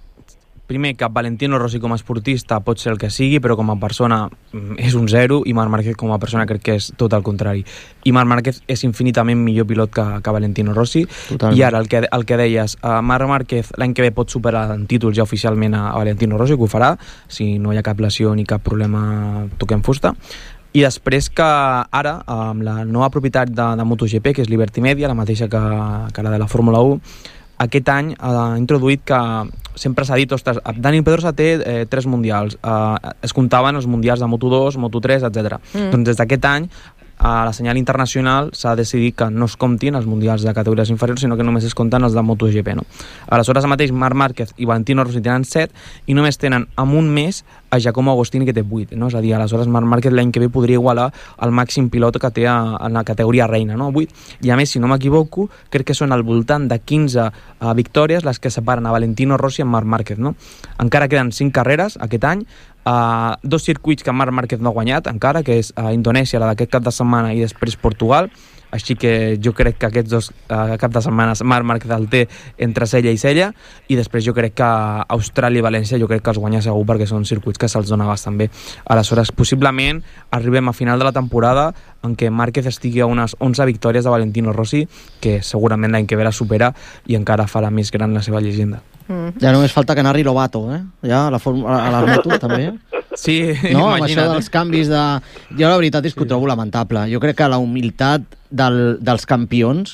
Primer, que Valentino Rossi com a esportista pot ser el que sigui, però com a persona és un zero, i Marc Márquez com a persona crec que és tot el contrari. I Marc Márquez és infinitament millor pilot que, que Valentino Rossi. Totalment. I ara, el que, el que deies, uh, Marc Márquez l'any que ve pot superar en títols ja oficialment a, a Valentino Rossi, que ho farà, si no hi ha cap lesió ni cap problema, toquem fusta. I després que ara, amb la nova propietat de, de MotoGP, que és Liberty Media, la mateixa que, que la de la Fórmula u, aquest any ha introduït que sempre s'ha dit, ostres, Dani Pedrosa té eh, tres mundials, eh, es comptaven els mundials de Moto dos, Moto tres, etcètera. Mm. Doncs des d'aquest any a la senyal internacional s'ha decidit que no es comptin els mundials de categories inferiors, sinó que només es compten els de MotoGP, no? Aleshores, mateix, Marc Márquez i Valentino Rossi tenen set i només tenen en un mes a Giacomo Agostini, que té vuit, no? És a dir, aleshores Marc Márquez l'any que ve podria igualar el màxim pilot que té a, en la categoria reina, no? vuit. I a més, si no m'equivoco, crec que són al voltant de quinze uh, victòries les que separen a Valentino Rossi i Marc Márquez, no? Encara queden cinc carreres aquest any, Uh, dos circuits que Marc Márquez no ha guanyat encara, que és uh, Indonèsia, la d'aquest cap de setmana, i després Portugal. Així que jo crec que aquests dos uh, cap de setmanes Marc Márquez el té entre cella i cella, i després jo crec que Austràlia i València jo crec que els guanya segur, perquè són circuits que se'ls dona bastant bé. Aleshores, possiblement arribem a final de la temporada en què Márquez estigui a unes onze victòries de Valentino Rossi, que segurament l'any que ve la supera i encara farà més gran la seva llegenda. Mm. Ja només falta que narri Lobato, eh? Ja a la, a la moto, també. Sí, no, amb imagina't. això dels canvis de... Jo la veritat és que ho trobo lamentable. Jo crec que la humilitat del, dels campions...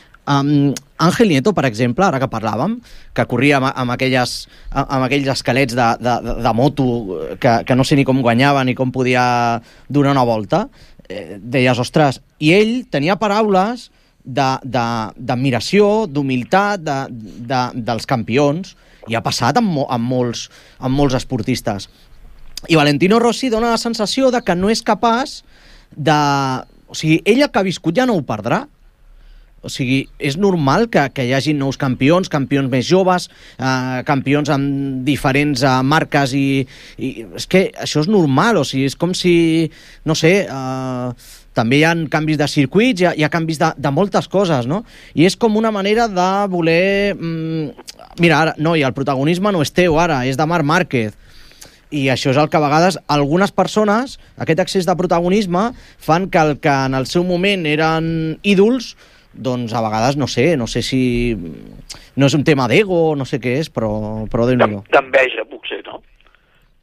Um, Ángel Nieto, per exemple, ara que parlàvem, que corria amb, amb, aquelles, amb aquells esquelets de, de, de, de moto que, que no sé ni com guanyava ni com podia donar una volta, eh, deies, ostres, i ell tenia paraules d'admiració, d'humilitat de, de, dels campions, i ha passat amb, amb, molts, amb molts esportistes. I Valentino Rossi dona la sensació de que no és capaç de... O sigui, ell el que ha viscut ja no ho perdrà. O sigui, és normal que, que hi hagi nous campions, campions més joves, eh, campions amb diferents eh, marques, i, i és que això és normal, o sigui, és com si, no sé... Eh, també hi ha canvis de circuits, hi ha, hi ha canvis de, de moltes coses, no? I és com una manera de voler... Mmm, mira, ara, no, i el protagonisme no és teu ara, és de Marc Márquez. I això és el que a vegades algunes persones, aquest excés de protagonisme, fan que el que en el seu moment eren ídols, doncs a vegades, no sé, no sé si... No és un tema d'ego, no sé què és, però, però Déu-n'hi-do. D'enveja, potser, no?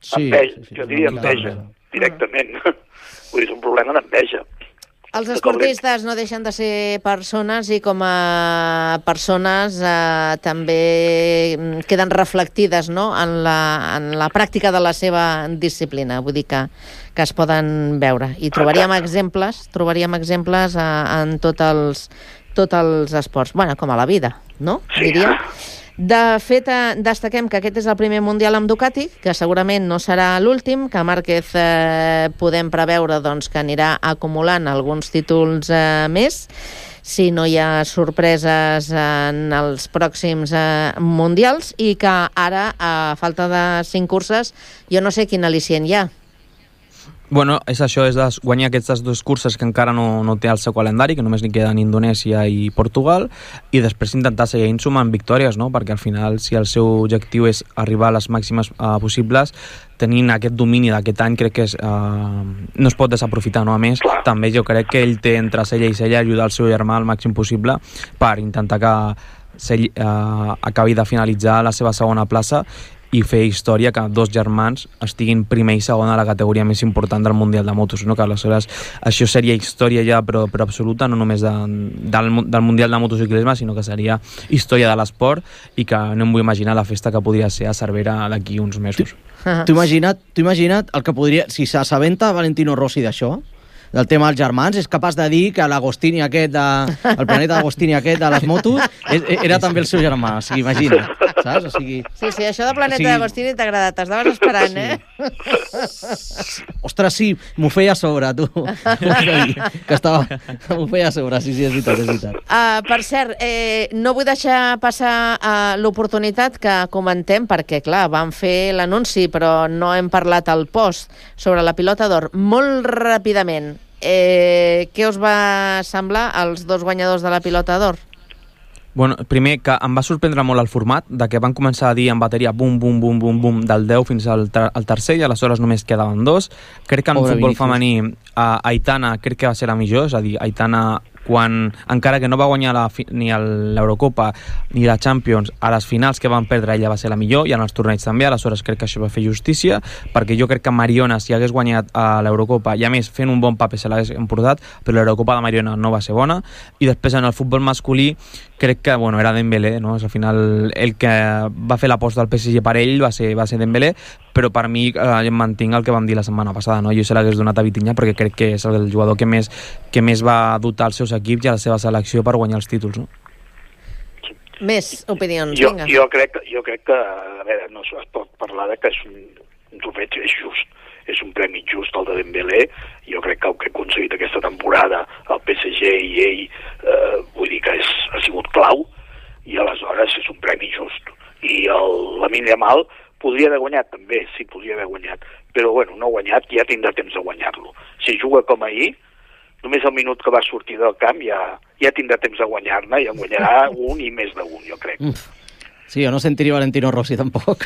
Sí, enveja, sí, sí, jo diria enveja, directament. Vull dir, és un problema d'enveja. Els esportistes no deixen de ser persones i com a persones eh, també queden reflectides, no?, en la, en la pràctica de la seva disciplina. Vull dir que, que es poden veure. I trobaríem exemples, trobaríem exemples eh, en tots els, tots els esports. Bueno, com a la vida, no? Sí. Diria. De fet, eh, destaquem que aquest és el primer Mundial amb Ducati, que segurament no serà l'últim, que Márquez eh, podem preveure doncs, que anirà acumulant alguns títols eh, més, si no hi ha sorpreses en els pròxims eh, Mundials, i que ara, a falta de cinc curses, jo no sé quin al·licient hi ha. Bueno, és això, és guanyar aquestes dues curses que encara no, no té el seu calendari, que només li queden Indonèsia i Portugal, i després intentar seguir sumant victòries, no? Perquè al final, si el seu objectiu és arribar a les màximes uh, possibles, tenint aquest domini d'aquest any, crec que és, uh, no es pot desaprofitar, no? A més, també jo crec que ell té entre cella i cella ajudar el seu germà al màxim possible per intentar que Sell, uh, acabi de finalitzar la seva segona plaça i fer història que dos germans estiguin primer i segon a la categoria més important del Mundial de Motos, no? Que aleshores això seria història ja però, però absoluta, no només de, del, del Mundial de Motociclisme, sinó que seria història de l'esport i que no em vull imaginar la festa que podria ser a Cervera d'aquí uns mesos. T'ho imagina't, t'ho imagina't el que podria... Si s'assabenta Valentino Rossi d'això, del tema dels germans, és capaç de dir que l'Agostini aquest, de, el planeta Agostini aquest de les motos, era també el seu germà, o sigui, imagina, saps? O sigui... Sí, sí, això de planeta o sigui... d'Agostini t'ha agradat, t'estaves esperant, eh? Ostres, sí, m'ho feia a sobre, tu. Que estava... M'ho feia a sobre, sí, sí, és veritat, és veritat. Uh, per cert, eh, no vull deixar passar uh, l'oportunitat que comentem, perquè, clar, vam fer l'anunci, però no hem parlat al post sobre la pilota d'or. Molt ràpidament, eh, què us va semblar els dos guanyadors de la pilota d'or? Bueno, primer, que em va sorprendre molt el format, de que van començar a dir en bateria bum, bum, bum, bum, bum, del deu fins al, ter al tercer, i aleshores només quedaven dos. Crec que en Pobre futbol Vinícius. femení, a Aitana crec que va ser la millor, és a dir, Aitana, quan, encara que no va guanyar la, ni l'Eurocopa ni la Champions, a les finals que van perdre ella va ser la millor, i en els torneigs també, aleshores crec que això va fer justícia, perquè jo crec que Mariona, si hagués guanyat a l'Eurocopa, i a més fent un bon paper se l'hagués emportat, però l'Eurocopa de Mariona no va ser bona. I després en el futbol masculí crec que, bueno, era Dembélé, no? Al final el que va fer l'aposta del P S G per ell va ser, va ser Dembélé, però per mi eh, mantinc el que vam dir la setmana passada, no? Jo se l'hagués donat a Vitinha perquè crec que és el jugador que més, que més va dotar els seus equips i a la seva selecció per guanyar els títols, no? Més opinions, jo, vinga. jo, crec, jo crec que, a veure, no es pot parlar de que és un, un trofeig, és just, és un premi just el de Dembélé. Jo crec que el que ha aconseguit aquesta temporada el P S G i ell, eh, vull dir que és, ha sigut clau, i aleshores és un premi just. I el Lamine Yamal podria haver guanyat també, sí, podria haver guanyat, però bueno, no ha guanyat, ja tindrà temps de guanyar-lo. Si juga com ahir, només el minut que va sortir del camp ja, ja tindrà temps de guanyar-ne, i en guanyarà un i més d'un, jo crec. Sí, jo no sentiria Valentino Rossi tampoc.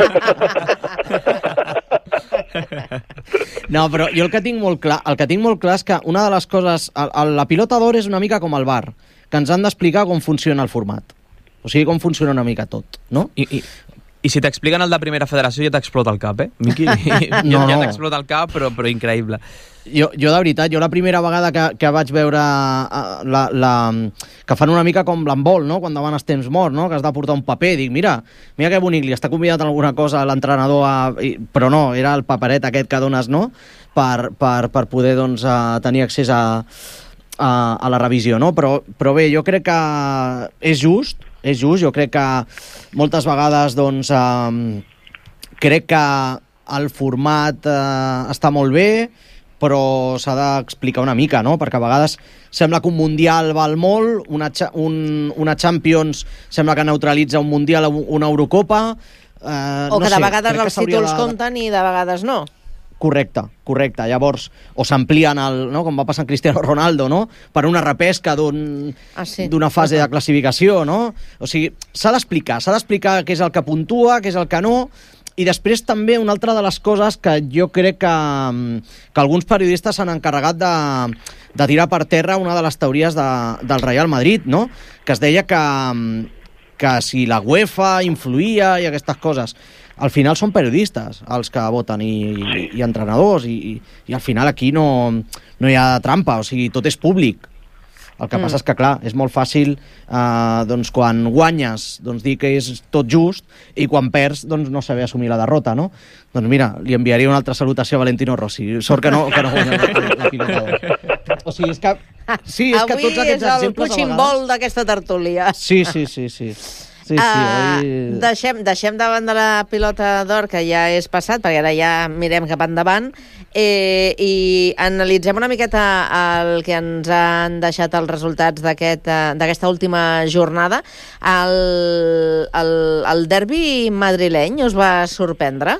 No, però jo el que tinc molt clar, el que tinc molt clar és que una de les coses, el, el, la pilota d'or és una mica com el bar, que ens han d'explicar com funciona el format. O sigui, com funciona una mica tot, no? I, i, i si t'expliquen el de Primera Federació ja t'explota el cap, eh? Miqui, no, ja no. t'explota el cap, però, però increïble. Jo, jo de veritat, jo la primera vegada que, que vaig veure uh, la, la, que fan una mica com l'handbol, no? Quan davant els temps morts, no? Que has de portar un paper, dic, mira, mira que bonic, li està convidat a alguna cosa a l'entrenador, a... I, però no, era el paperet aquest que dones, no? Per, per, per poder, doncs, uh, tenir accés a, a, a la revisió, no? Però, però bé, jo crec que és just, és just, jo crec que moltes vegades, doncs, uh, crec que el format uh, està molt bé, però s'ha d'explicar una mica, no? Perquè a vegades sembla que un Mundial val molt, una, un, una Champions sembla que neutralitza un Mundial, una Eurocopa... Eh, o que no de sé, vegades els títols de... compten i de vegades no. Correcte, correcte. Llavors, o s'amplien, el, no? Com va passar amb Cristiano Ronaldo, no? Per una repesca d'una ah, sí. fase de classificació, no? O sigui, s'ha d'explicar, s'ha d'explicar què és el que puntua, què és el que no... I després també una altra de les coses que jo crec que, que alguns periodistes s'han encarregat de, de tirar per terra una de les teories de, del Real Madrid, no? Que es deia que, que si la UEFA influïa i aquestes coses. al final són periodistes els que voten i, sí. i entrenadors i, i, i al final aquí no, no hi ha trampa, o sigui, tot és públic. El que mm. passa és que, clar, és molt fàcil eh, doncs, quan guanyes doncs, dir que és tot just i quan perds doncs, no saber assumir la derrota, no? Doncs mira, li enviaria una altra salutació a Valentino Rossi. Sort que no, que no guanya la, la pilota d'or. O sigui, és que... Sí, és que tots aquests exemples... Avui és el punching ball d'aquesta tertúlia. Sí, sí, sí, sí. Sí, sí, uh, oi... deixem, deixem davant de la pilota d'or, que ja és passat, perquè ara ja mirem cap endavant, eh, i analitzem una miqueta el que ens han deixat els resultats d'aquesta aquest, última jornada. El, el, el derbi madrileny us va sorprendre?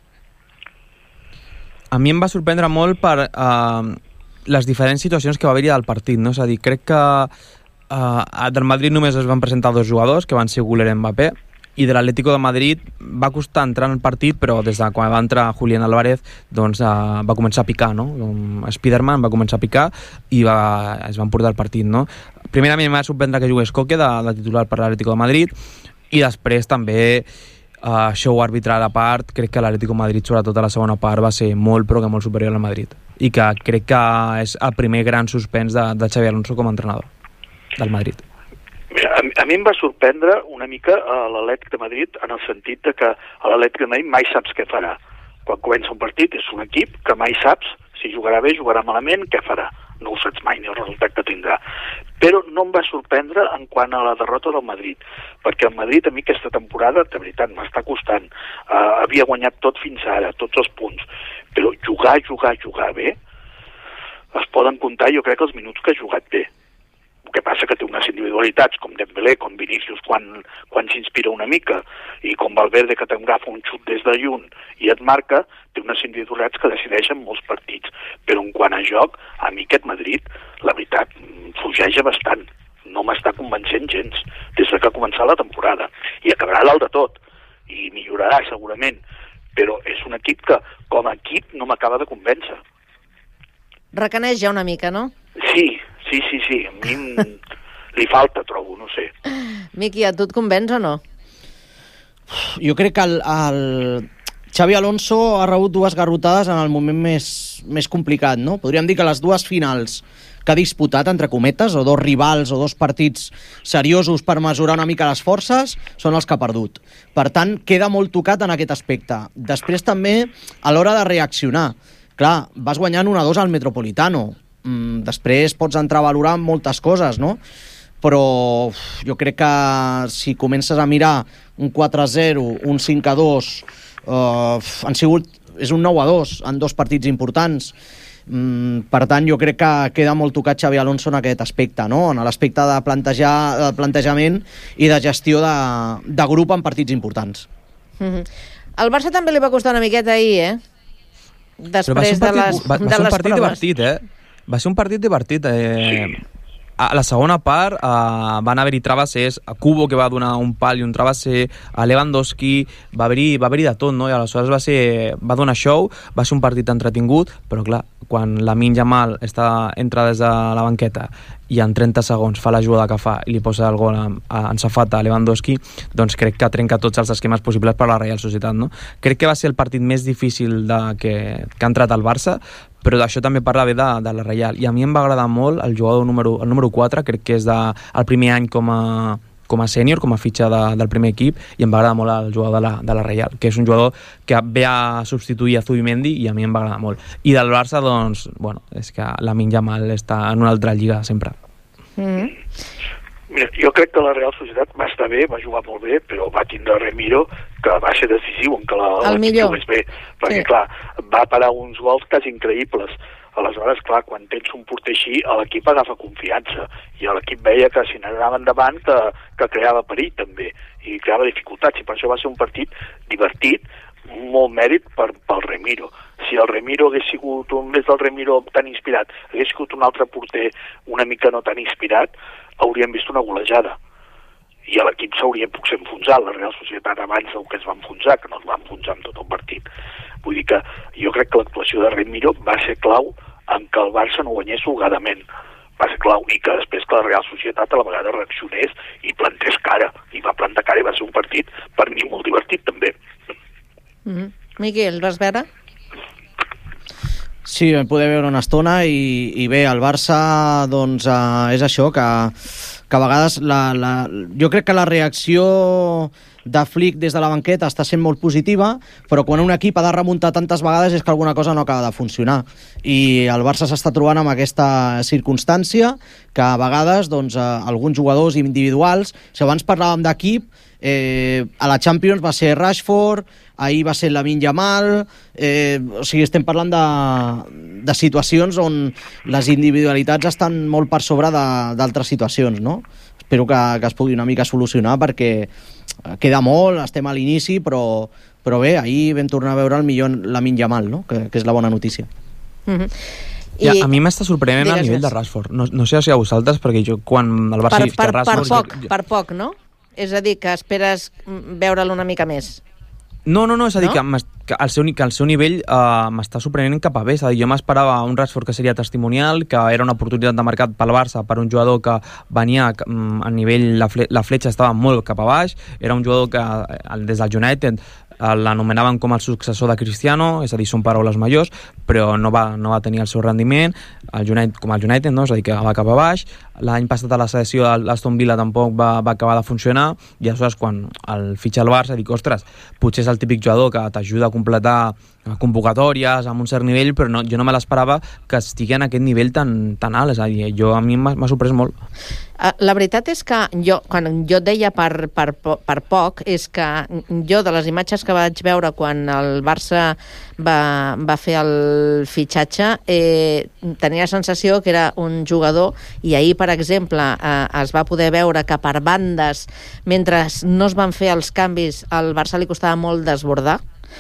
A mi em va sorprendre molt per uh, les diferents situacions que va haver-hi del partit, no? És a dir, crec que Uh, del Madrid només es van presentar dos jugadors, que van ser Güler i Mbappé, i de l'Atlético de Madrid va costar entrar en el partit, però des de quan va entrar Julián Álvarez doncs, uh, va començar a picar, no? Spiderman va començar a picar i va, es van portar el partit, no? Primerament em va sorprendre que jugués Koke de, de titular per l'Atlético de Madrid, i després també uh, show arbitral a part, crec que l'Atlético de Madrid, sobretot a la segona part, va ser molt però que molt superior al Madrid, i que crec que és el primer gran suspens de, de Xabi Alonso com a entrenador del Madrid. Mira, a, a mi em va sorprendre una mica a l'Atlètic de Madrid en el sentit de que a l'Atlètic de Madrid mai saps què farà. Quan comença un partit és un equip que mai saps si jugarà bé, jugarà malament, què farà. No ho saps mai ni el resultat que tindrà. Però no em va sorprendre en quant a la derrota del Madrid, perquè el Madrid a mi aquesta temporada, de veritat, m'està costant. Uh, havia guanyat tot fins ara, tots els punts, però jugar, jugar, jugar bé, es poden comptar jo crec els minuts que ha jugat bé. El que passa que té unes individualitats com Dembélé, com Vinícius quan, quan s'inspira una mica, i com Valverde que t'agafa un xut des de lluny i et marca, té unes individualitats que decideixen molts partits. Però en quant a joc, a mi aquest Madrid, la veritat, fugeja bastant. No m'està convencent gens des que ha començat la temporada. I acabarà dalt de tot, i millorarà segurament. Però és un equip que, com a equip, no m'acaba de convèncer. Recaneix ja una mica, no? Sí, sí, sí, sí. A mi li falta, trobo, no sé. Miqui, a tu et convenç o no? Jo crec que el, el Xabi Alonso ha rebut dues garrotades en el moment més, més complicat, no? Podríem dir que les dues finals que ha disputat, entre cometes, o dos rivals o dos partits seriosos per mesurar una mica les forces, són els que ha perdut. Per tant, queda molt tocat en aquest aspecte. Després també, a l'hora de reaccionar, clar, vas guanyant un a dos al Metropolitano. Mm, després pots entrar a valorar moltes coses, no? Però uf, jo crec que si comences a mirar un quatre a zero, un cinc a dos, uh, han sigut, és un nou a dos en dos partits importants. Mm, per tant, jo crec que queda molt tocat Xabi Alonso en aquest aspecte, no? En l'aspecte de, plantejar, de plantejament i de gestió de, de grup en partits importants. Mm-hmm. El Barça també li va costar una miqueta ahir, eh? Després de les, va, va de ser un les partit proves. divertit, eh? Va ser un partit divertit. Eh? Sí. A la segona part eh, van haver-hi travessers, a Kubo que va donar un pal i un travesser, a Lewandowski, va haver-hi va haver de tot, no? I aleshores va, ser, va donar show, va ser un partit entretingut, però clar, quan Lamine Yamal està, entra des de la banqueta i en trenta segons fa la jugada que fa i li posa el gol en safata a Lewandowski, doncs crec que trenca tots els esquemes possibles per a la Real Societat, no? Crec que va ser el partit més difícil de, que, que ha entrat al Barça, però d'això també parla bé de, de la Real. I a mi em va agradar molt el jugador número, el número quatre, crec que és de, el primer any com a, com a sènior, com a fitxa de, del primer equip, i em va agradar molt el jugador de la, de la Real, que és un jugador que ve a substituir a Zubimendi i a mi em va agradar molt. I del Barça, doncs, bueno, és que Lamine Yamal està en una altra lliga sempre. Mm. Mira, jo crec que la Real Societat va estar bé, va jugar molt bé, però va tindre Remiro, que va ser decisiu en que l'equip jugués bé, perquè sí. clar, va parar uns gols quasi increïbles. Aleshores, clar, quan tens un porter així, l'equip agafa confiança, i l'equip veia que si n'anava endavant que, que creava perill també, i creava dificultats, i per això va ser un partit divertit, molt mèrit per, pel Remiro. Si el Remiro hagués sigut, en vez del Remiro tan inspirat, hagués sigut un altre porter una mica no tan inspirat, hauríem vist una golejada. I l'equip s'hauria potser enfonsat, la Real Societat abans del que es va enfonsar, que no es va enfonsar en tot el partit. Vull dir que jo crec que l'actuació de Remiro va ser clau en que el Barça no guanyés holgadament. Va ser clau, i que després que la Real Societat a la vegada reaccionés i plantés cara, i va plantar cara i va ser un partit per mi molt divertit també. Mm-hmm. Miquel, vas veure? Sí, vam poder veure una estona i, i bé, el Barça doncs, eh, és això, que, que a vegades la, la, jo crec que la reacció de Flick des de la banqueta està sent molt positiva, però quan un equip ha de remuntar tantes vegades és que alguna cosa no acaba de funcionar. I el Barça s'està trobant amb aquesta circumstància que a vegades doncs, eh, alguns jugadors individuals, si abans parlàvem d'equip, eh, a la Champions va ser Rashford, ahir va ser Lamine Yamal, eh, o sigui, estem parlant de, de situacions on les individualitats estan molt per sobre d'altres situacions, no? Espero que, que es pugui una mica solucionar perquè queda molt, estem a l'inici, però, però bé, ahir vam tornar a veure el millor Lamine Yamal, no? que, que és la bona notícia. Mm-hmm. I... Ja, a mi m'està sorprenent el nivell de Rashford. No, no sé si a vosaltres, perquè jo quan el Barça... Per, per, Rashford, per poc, jo, jo... per poc, no? És a dir, que esperes veure'l una mica més. No, no, no, és a dir, no? que, que, el seu, que el seu nivell uh, m'està sorprenent cap a bé. És a dir, jo m'esperava un Rashford que seria testimonial, que era una oportunitat de mercat pel Barça per un jugador que venia um, a nivell, la, fle, la fletxa estava molt cap a baix, era un jugador que des del United l'anomenaven com el successor de Cristiano, és a dir, són paraules majors, però no va, no va tenir el seu rendiment, el United, com el United, no? És a dir, que va cap a baix. L'any passat a la selecció l'Aston Villa tampoc va, va acabar de funcionar, i aleshores quan el fitxa el Barça dic, ostres, potser és el típic jugador que t'ajuda a completar convocatòries amb un cert nivell, però no, jo no me l'esperava que estigui en aquest nivell tan, tan alt, és a dir, jo, a mi m'ha sorprès molt. La veritat és que jo, quan jo et deia per, per, per poc, és que jo de les imatges que vaig veure quan el Barça va, va fer el fitxatge, eh, tenia la sensació que era un jugador, i ahir, per exemple, eh, es va poder veure que per bandes, mentre no es van fer els canvis, al Barça li costava molt desbordar.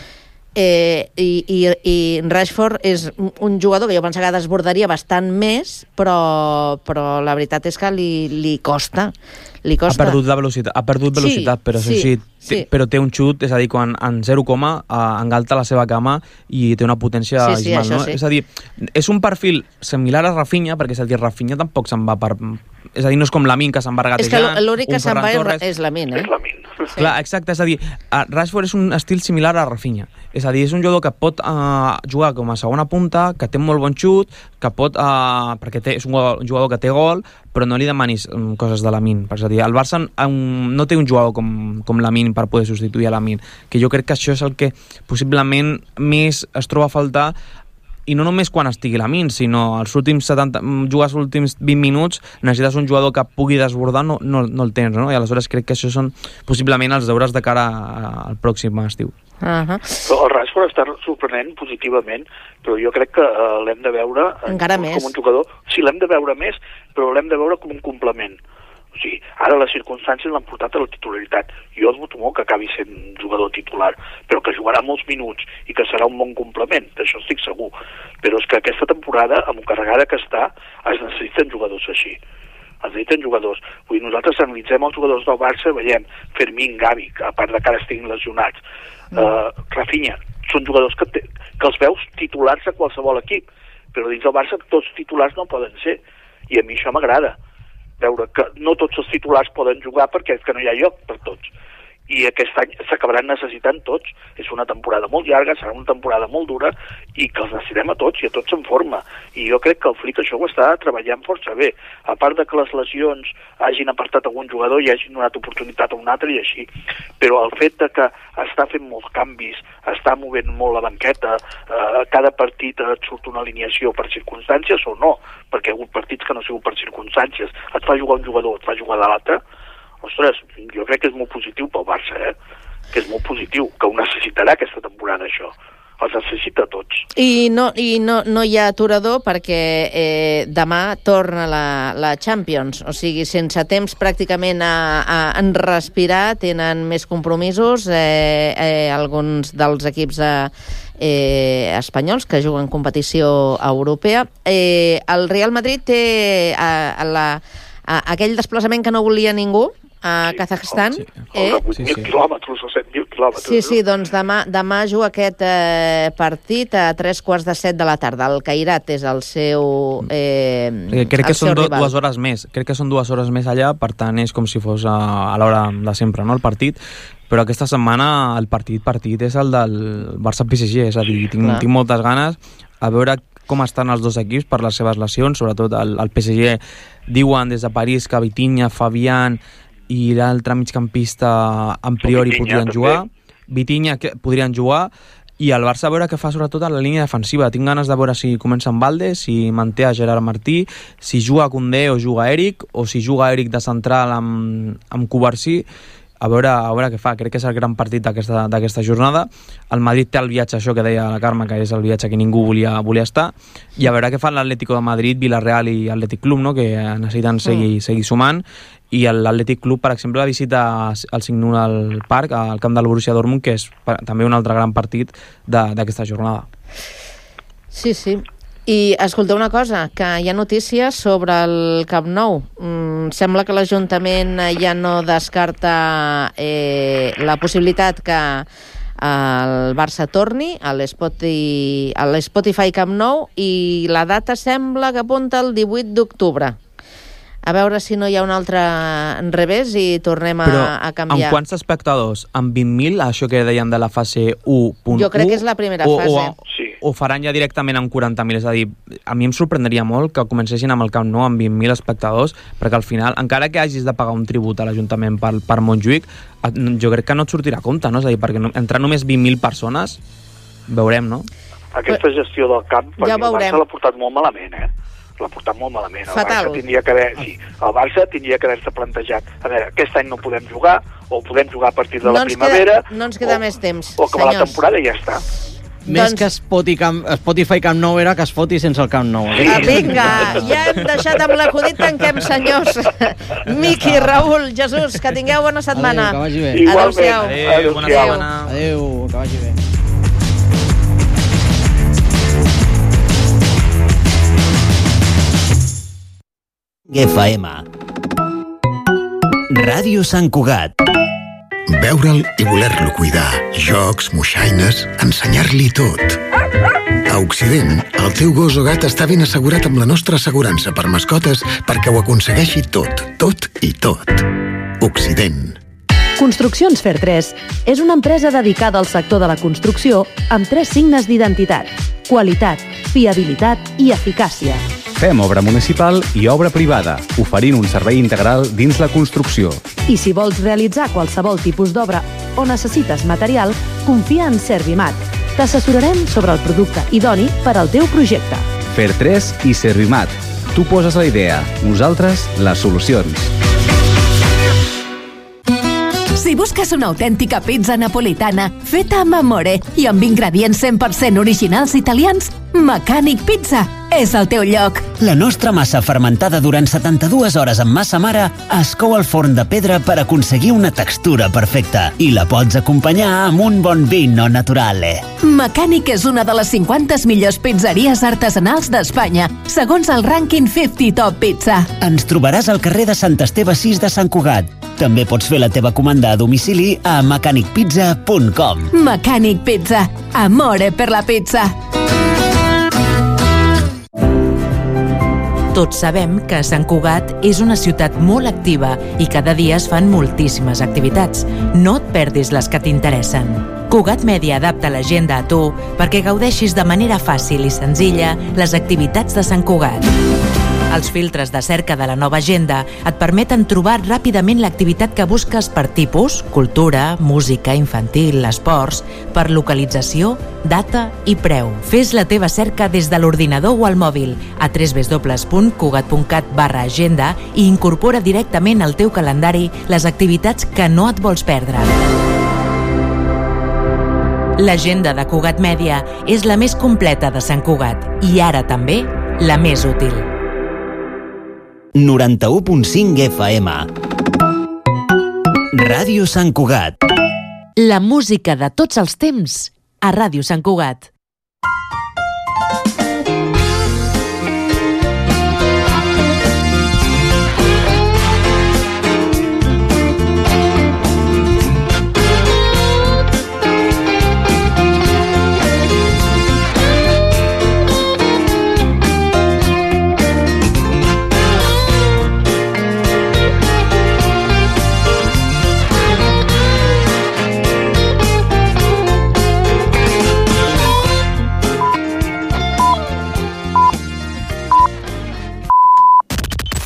Eh, i, i, i Rashford és un jugador que jo pensava que desbordaria bastant més, però, però la veritat és que li, li costa. Li costa. Ha perdut la velocitat, ha perdut velocitat, sí, però, sí, sí, sí. Té, però té un xut, és a dir, quan en zero coma eh, engalta la seva cama i té una potència sí, sí, abismal, no? Sí. És a dir, és un perfil similar a Rafinha, perquè és a dir, Rafinha tampoc se'n va per... És a dir, no és com Lamine, que se'n va regatejant. És que l'únic que se'n va és, és Lamine, eh? És Lamine. Sí. Clar, exacte, és a dir, Rashford és un estil similar a Rafinha. És a dir, és un jugador que pot uh, jugar com a segona punta, que té molt bon xut, que pot... Uh, perquè té, és un jugador que té gol, però no li demanis um, coses de Lamine. És a dir, el Barça um, no té un jugador com, com Lamine per poder substituir a Lamine, que jo crec que això és el que possiblement més es troba a faltar, i no només quan estigui Lamine, sinó els últims setanta, jugues els últims vint minuts, necessites un jugador que pugui desbordar, no, no, no el tens, no? I aleshores crec que això són possiblement els deures de cara al pròxim estiu. Uh-huh. Però el Rashford està sorprenent positivament, però jo crec que uh, l'hem de veure encara com, més. Com un jugador. Sí, l'hem de veure més, però l'hem de veure com un complement. O sigui, ara les circumstàncies l'han portat a la titularitat. Jo admeto molt que acabi sent un jugador titular, però que jugarà molts minuts i que serà un bon complement, d'això estic segur. Però és que aquesta temporada, amb el carregada que està, es necessiten jugadors així. Es necessiten jugadors. Vull dir, nosaltres analitzem els jugadors del Barça, veiem Fermín, Gavi, a part de que ara estiguin lesionats, mm. uh, Rafinha, són jugadors que, te, que els veus titulars a qualsevol equip, però dins del Barça tots titulars no poden ser, i a mi això m'agrada. Veure que no tots els titulars poden jugar perquè és que no hi ha lloc per tots. I aquest any s'acabaran necessitant tots. És una temporada molt llarga, serà una temporada molt dura i que els necessitem a tots i a tots en forma. I jo crec que el Flick això ho està treballant força bé. A part de que les lesions hagin apartat algun jugador i hagin donat oportunitat a un altre i així. Però el fet de que està fent molts canvis, està movent molt la banqueta, eh, cada partit et surt una alineació per circumstàncies o no, perquè hi ha hagut partits que no han sigut per circumstàncies. Et fa jugar un jugador, et fa jugar de l'altre. Ostres, jo crec que és molt positiu pel Barça, eh? Que és molt positiu, que ho necessitarà aquesta temporada, això. Els necessita tots. I no, i no, no hi ha aturador perquè eh, demà torna la, la Champions, o sigui, sense temps pràcticament a, a, a respirar, tenen més compromisos, eh, eh, alguns dels equips eh, eh, espanyols que juguen competició europea. Eh, el Real Madrid té eh, la, a, aquell desplaçament que no volia ningú, a Kazakhstan. Sí, eh? vuit mil quilòmetres o set mil quilòmetres. Sí, sí, doncs demà, demà juga aquest eh, partit a tres quarts de set de la tarda. El Cairat és el seu eh, sí, crec que són do, rival. dues hores més. Crec que són dues hores més allà, per tant és com si fos a, a l'hora de sempre, no?, el partit. però aquesta setmana el partit partit és el del Barça-P S G, és a dir, tinc, tinc moltes ganes a veure com estan els dos equips per les seves lesions, sobretot el, el P S G diuen des de París que Vitinha, Fabián i l'altre migcampista en priori podrien jugar, Vitinha que podrien jugar, i el Barça a veure què fa sobretot a la línia defensiva. Tinc ganes de veure si comença amb Valde, si manté a Gerard Martí, si juga Koundé o juga Eric, o si juga Eric de central amb, amb Cubarsí. A veure, a veure què fa. Crec que és el gran partit d'aquesta d'aquesta jornada. El Madrid té el viatge, això que deia la Carme, que és el viatge que ningú volia, volia estar, i a veure què fan l'Atlético de Madrid, Villarreal i Atlètic Club, no? Que necessiten seguir, seguir sumant, i l'Atlètic Club, per exemple, la visita al cinc u al Parc, al camp del Borussia Dortmund, que és també un altre gran partit d'aquesta jornada. Sí, sí. I escolteu una cosa, que hi ha notícies sobre el Camp Nou. Mm, sembla que l'Ajuntament ja no descarta eh, la possibilitat que el Barça torni a l'Spotify Camp Nou, i la data sembla que apunta el divuit d'octubre. A veure si no hi ha un altre revés i tornem a, Però, a canviar. amb quants espectadors? Amb vint mil, això que deien de la fase u punt u? Jo crec que és la primera o, fase. O, sí. o faran ja directament amb quaranta mil? És a dir, a mi em sorprendria molt que comencessin amb el Camp Nou amb vint mil espectadors, perquè al final, encara que hagis de pagar un tribut a l'Ajuntament per, per Montjuïc, jo crec que no et sortirà a compte, no? És a dir, perquè entrar només vint mil persones, veurem, no? Aquesta gestió del camp, per ja mi el Barça l'ha portat molt malament, eh? L'ha portat molt malament. El Fatal. Barça tindria que haver, sí, el Barça tindria que haver-se plantejat, a veure, aquest any no podem jugar, o podem jugar a partir de no la primavera, queda, no ens queda o, més temps, o acabar senyors. la temporada i ja està. Més doncs... que Spotify Camp, Spotify Camp Nou era que es foti sense el Camp Nou. Ah, vinga, ja hem deixat amb l'acudit, tanquem, senyors. Miqui, Raül, Jesús, que tingueu bona setmana. Adéu, que vagi bé. Adéu-siau. Adéu, bona setmana. Adéu, que vagi bé. F M Ràdio Sant Cugat. Veure'l i voler-lo cuidar. Jocs, moixaines, ensenyar-li tot. A Occident, el teu gos o gat està ben assegurat amb la nostra assegurança per mascotes perquè ho aconsegueixi tot, tot i tot. Occident. Construccions Fer tres és una empresa dedicada al sector de la construcció amb tres signes d'identitat: qualitat, fiabilitat i eficàcia. Fem obra municipal i obra privada, oferint un servei integral dins la construcció. I si vols realitzar qualsevol tipus d'obra o necessites material, confia en Servimat. T'assessorarem sobre el producte idoni per al teu projecte. Fer tres i Servimat. Tu poses la idea, nosaltres les solucions. Si busques una autèntica pizza napolitana feta amb amore i amb ingredients cent per cent originals italians, Mecànic Pizza és el teu lloc. La nostra massa fermentada durant setanta-dues hores amb massa mare es cou al forn de pedra per aconseguir una textura perfecta i la pots acompanyar amb un bon vino naturale. Mecànic és una de les cinquanta millors pizzeries artesanals d'Espanya, segons el rànquing cinquanta Top Pizza. Ens trobaràs al carrer de Sant Esteve sis de Sant Cugat. També pots fer la teva comanda a domicili a mecànic pizza punt com. Mecànic Pizza. Amore per la pizza. Tots sabem que Sant Cugat és una ciutat molt activa i cada dia es fan moltíssimes activitats. No et perdis les que t'interessen. Cugat Mèdia adapta l'agenda a tu perquè gaudeixis de manera fàcil i senzilla les activitats de Sant Cugat. Els filtres de cerca de la nova agenda et permeten trobar ràpidament l'activitat que busques per tipus, cultura, música, infantil, esports, per localització, data i preu. Fes la teva cerca des de l'ordinador o al mòbil a w w w punt cugat punt cat barra agenda i incorpora directament al teu calendari les activitats que no et vols perdre. L'agenda de Cugat Mèdia és la més completa de Sant Cugat i ara també la més útil. noranta-u punt cinc F M Ràdio Sant Cugat. La música de tots els temps a Ràdio Sant Cugat.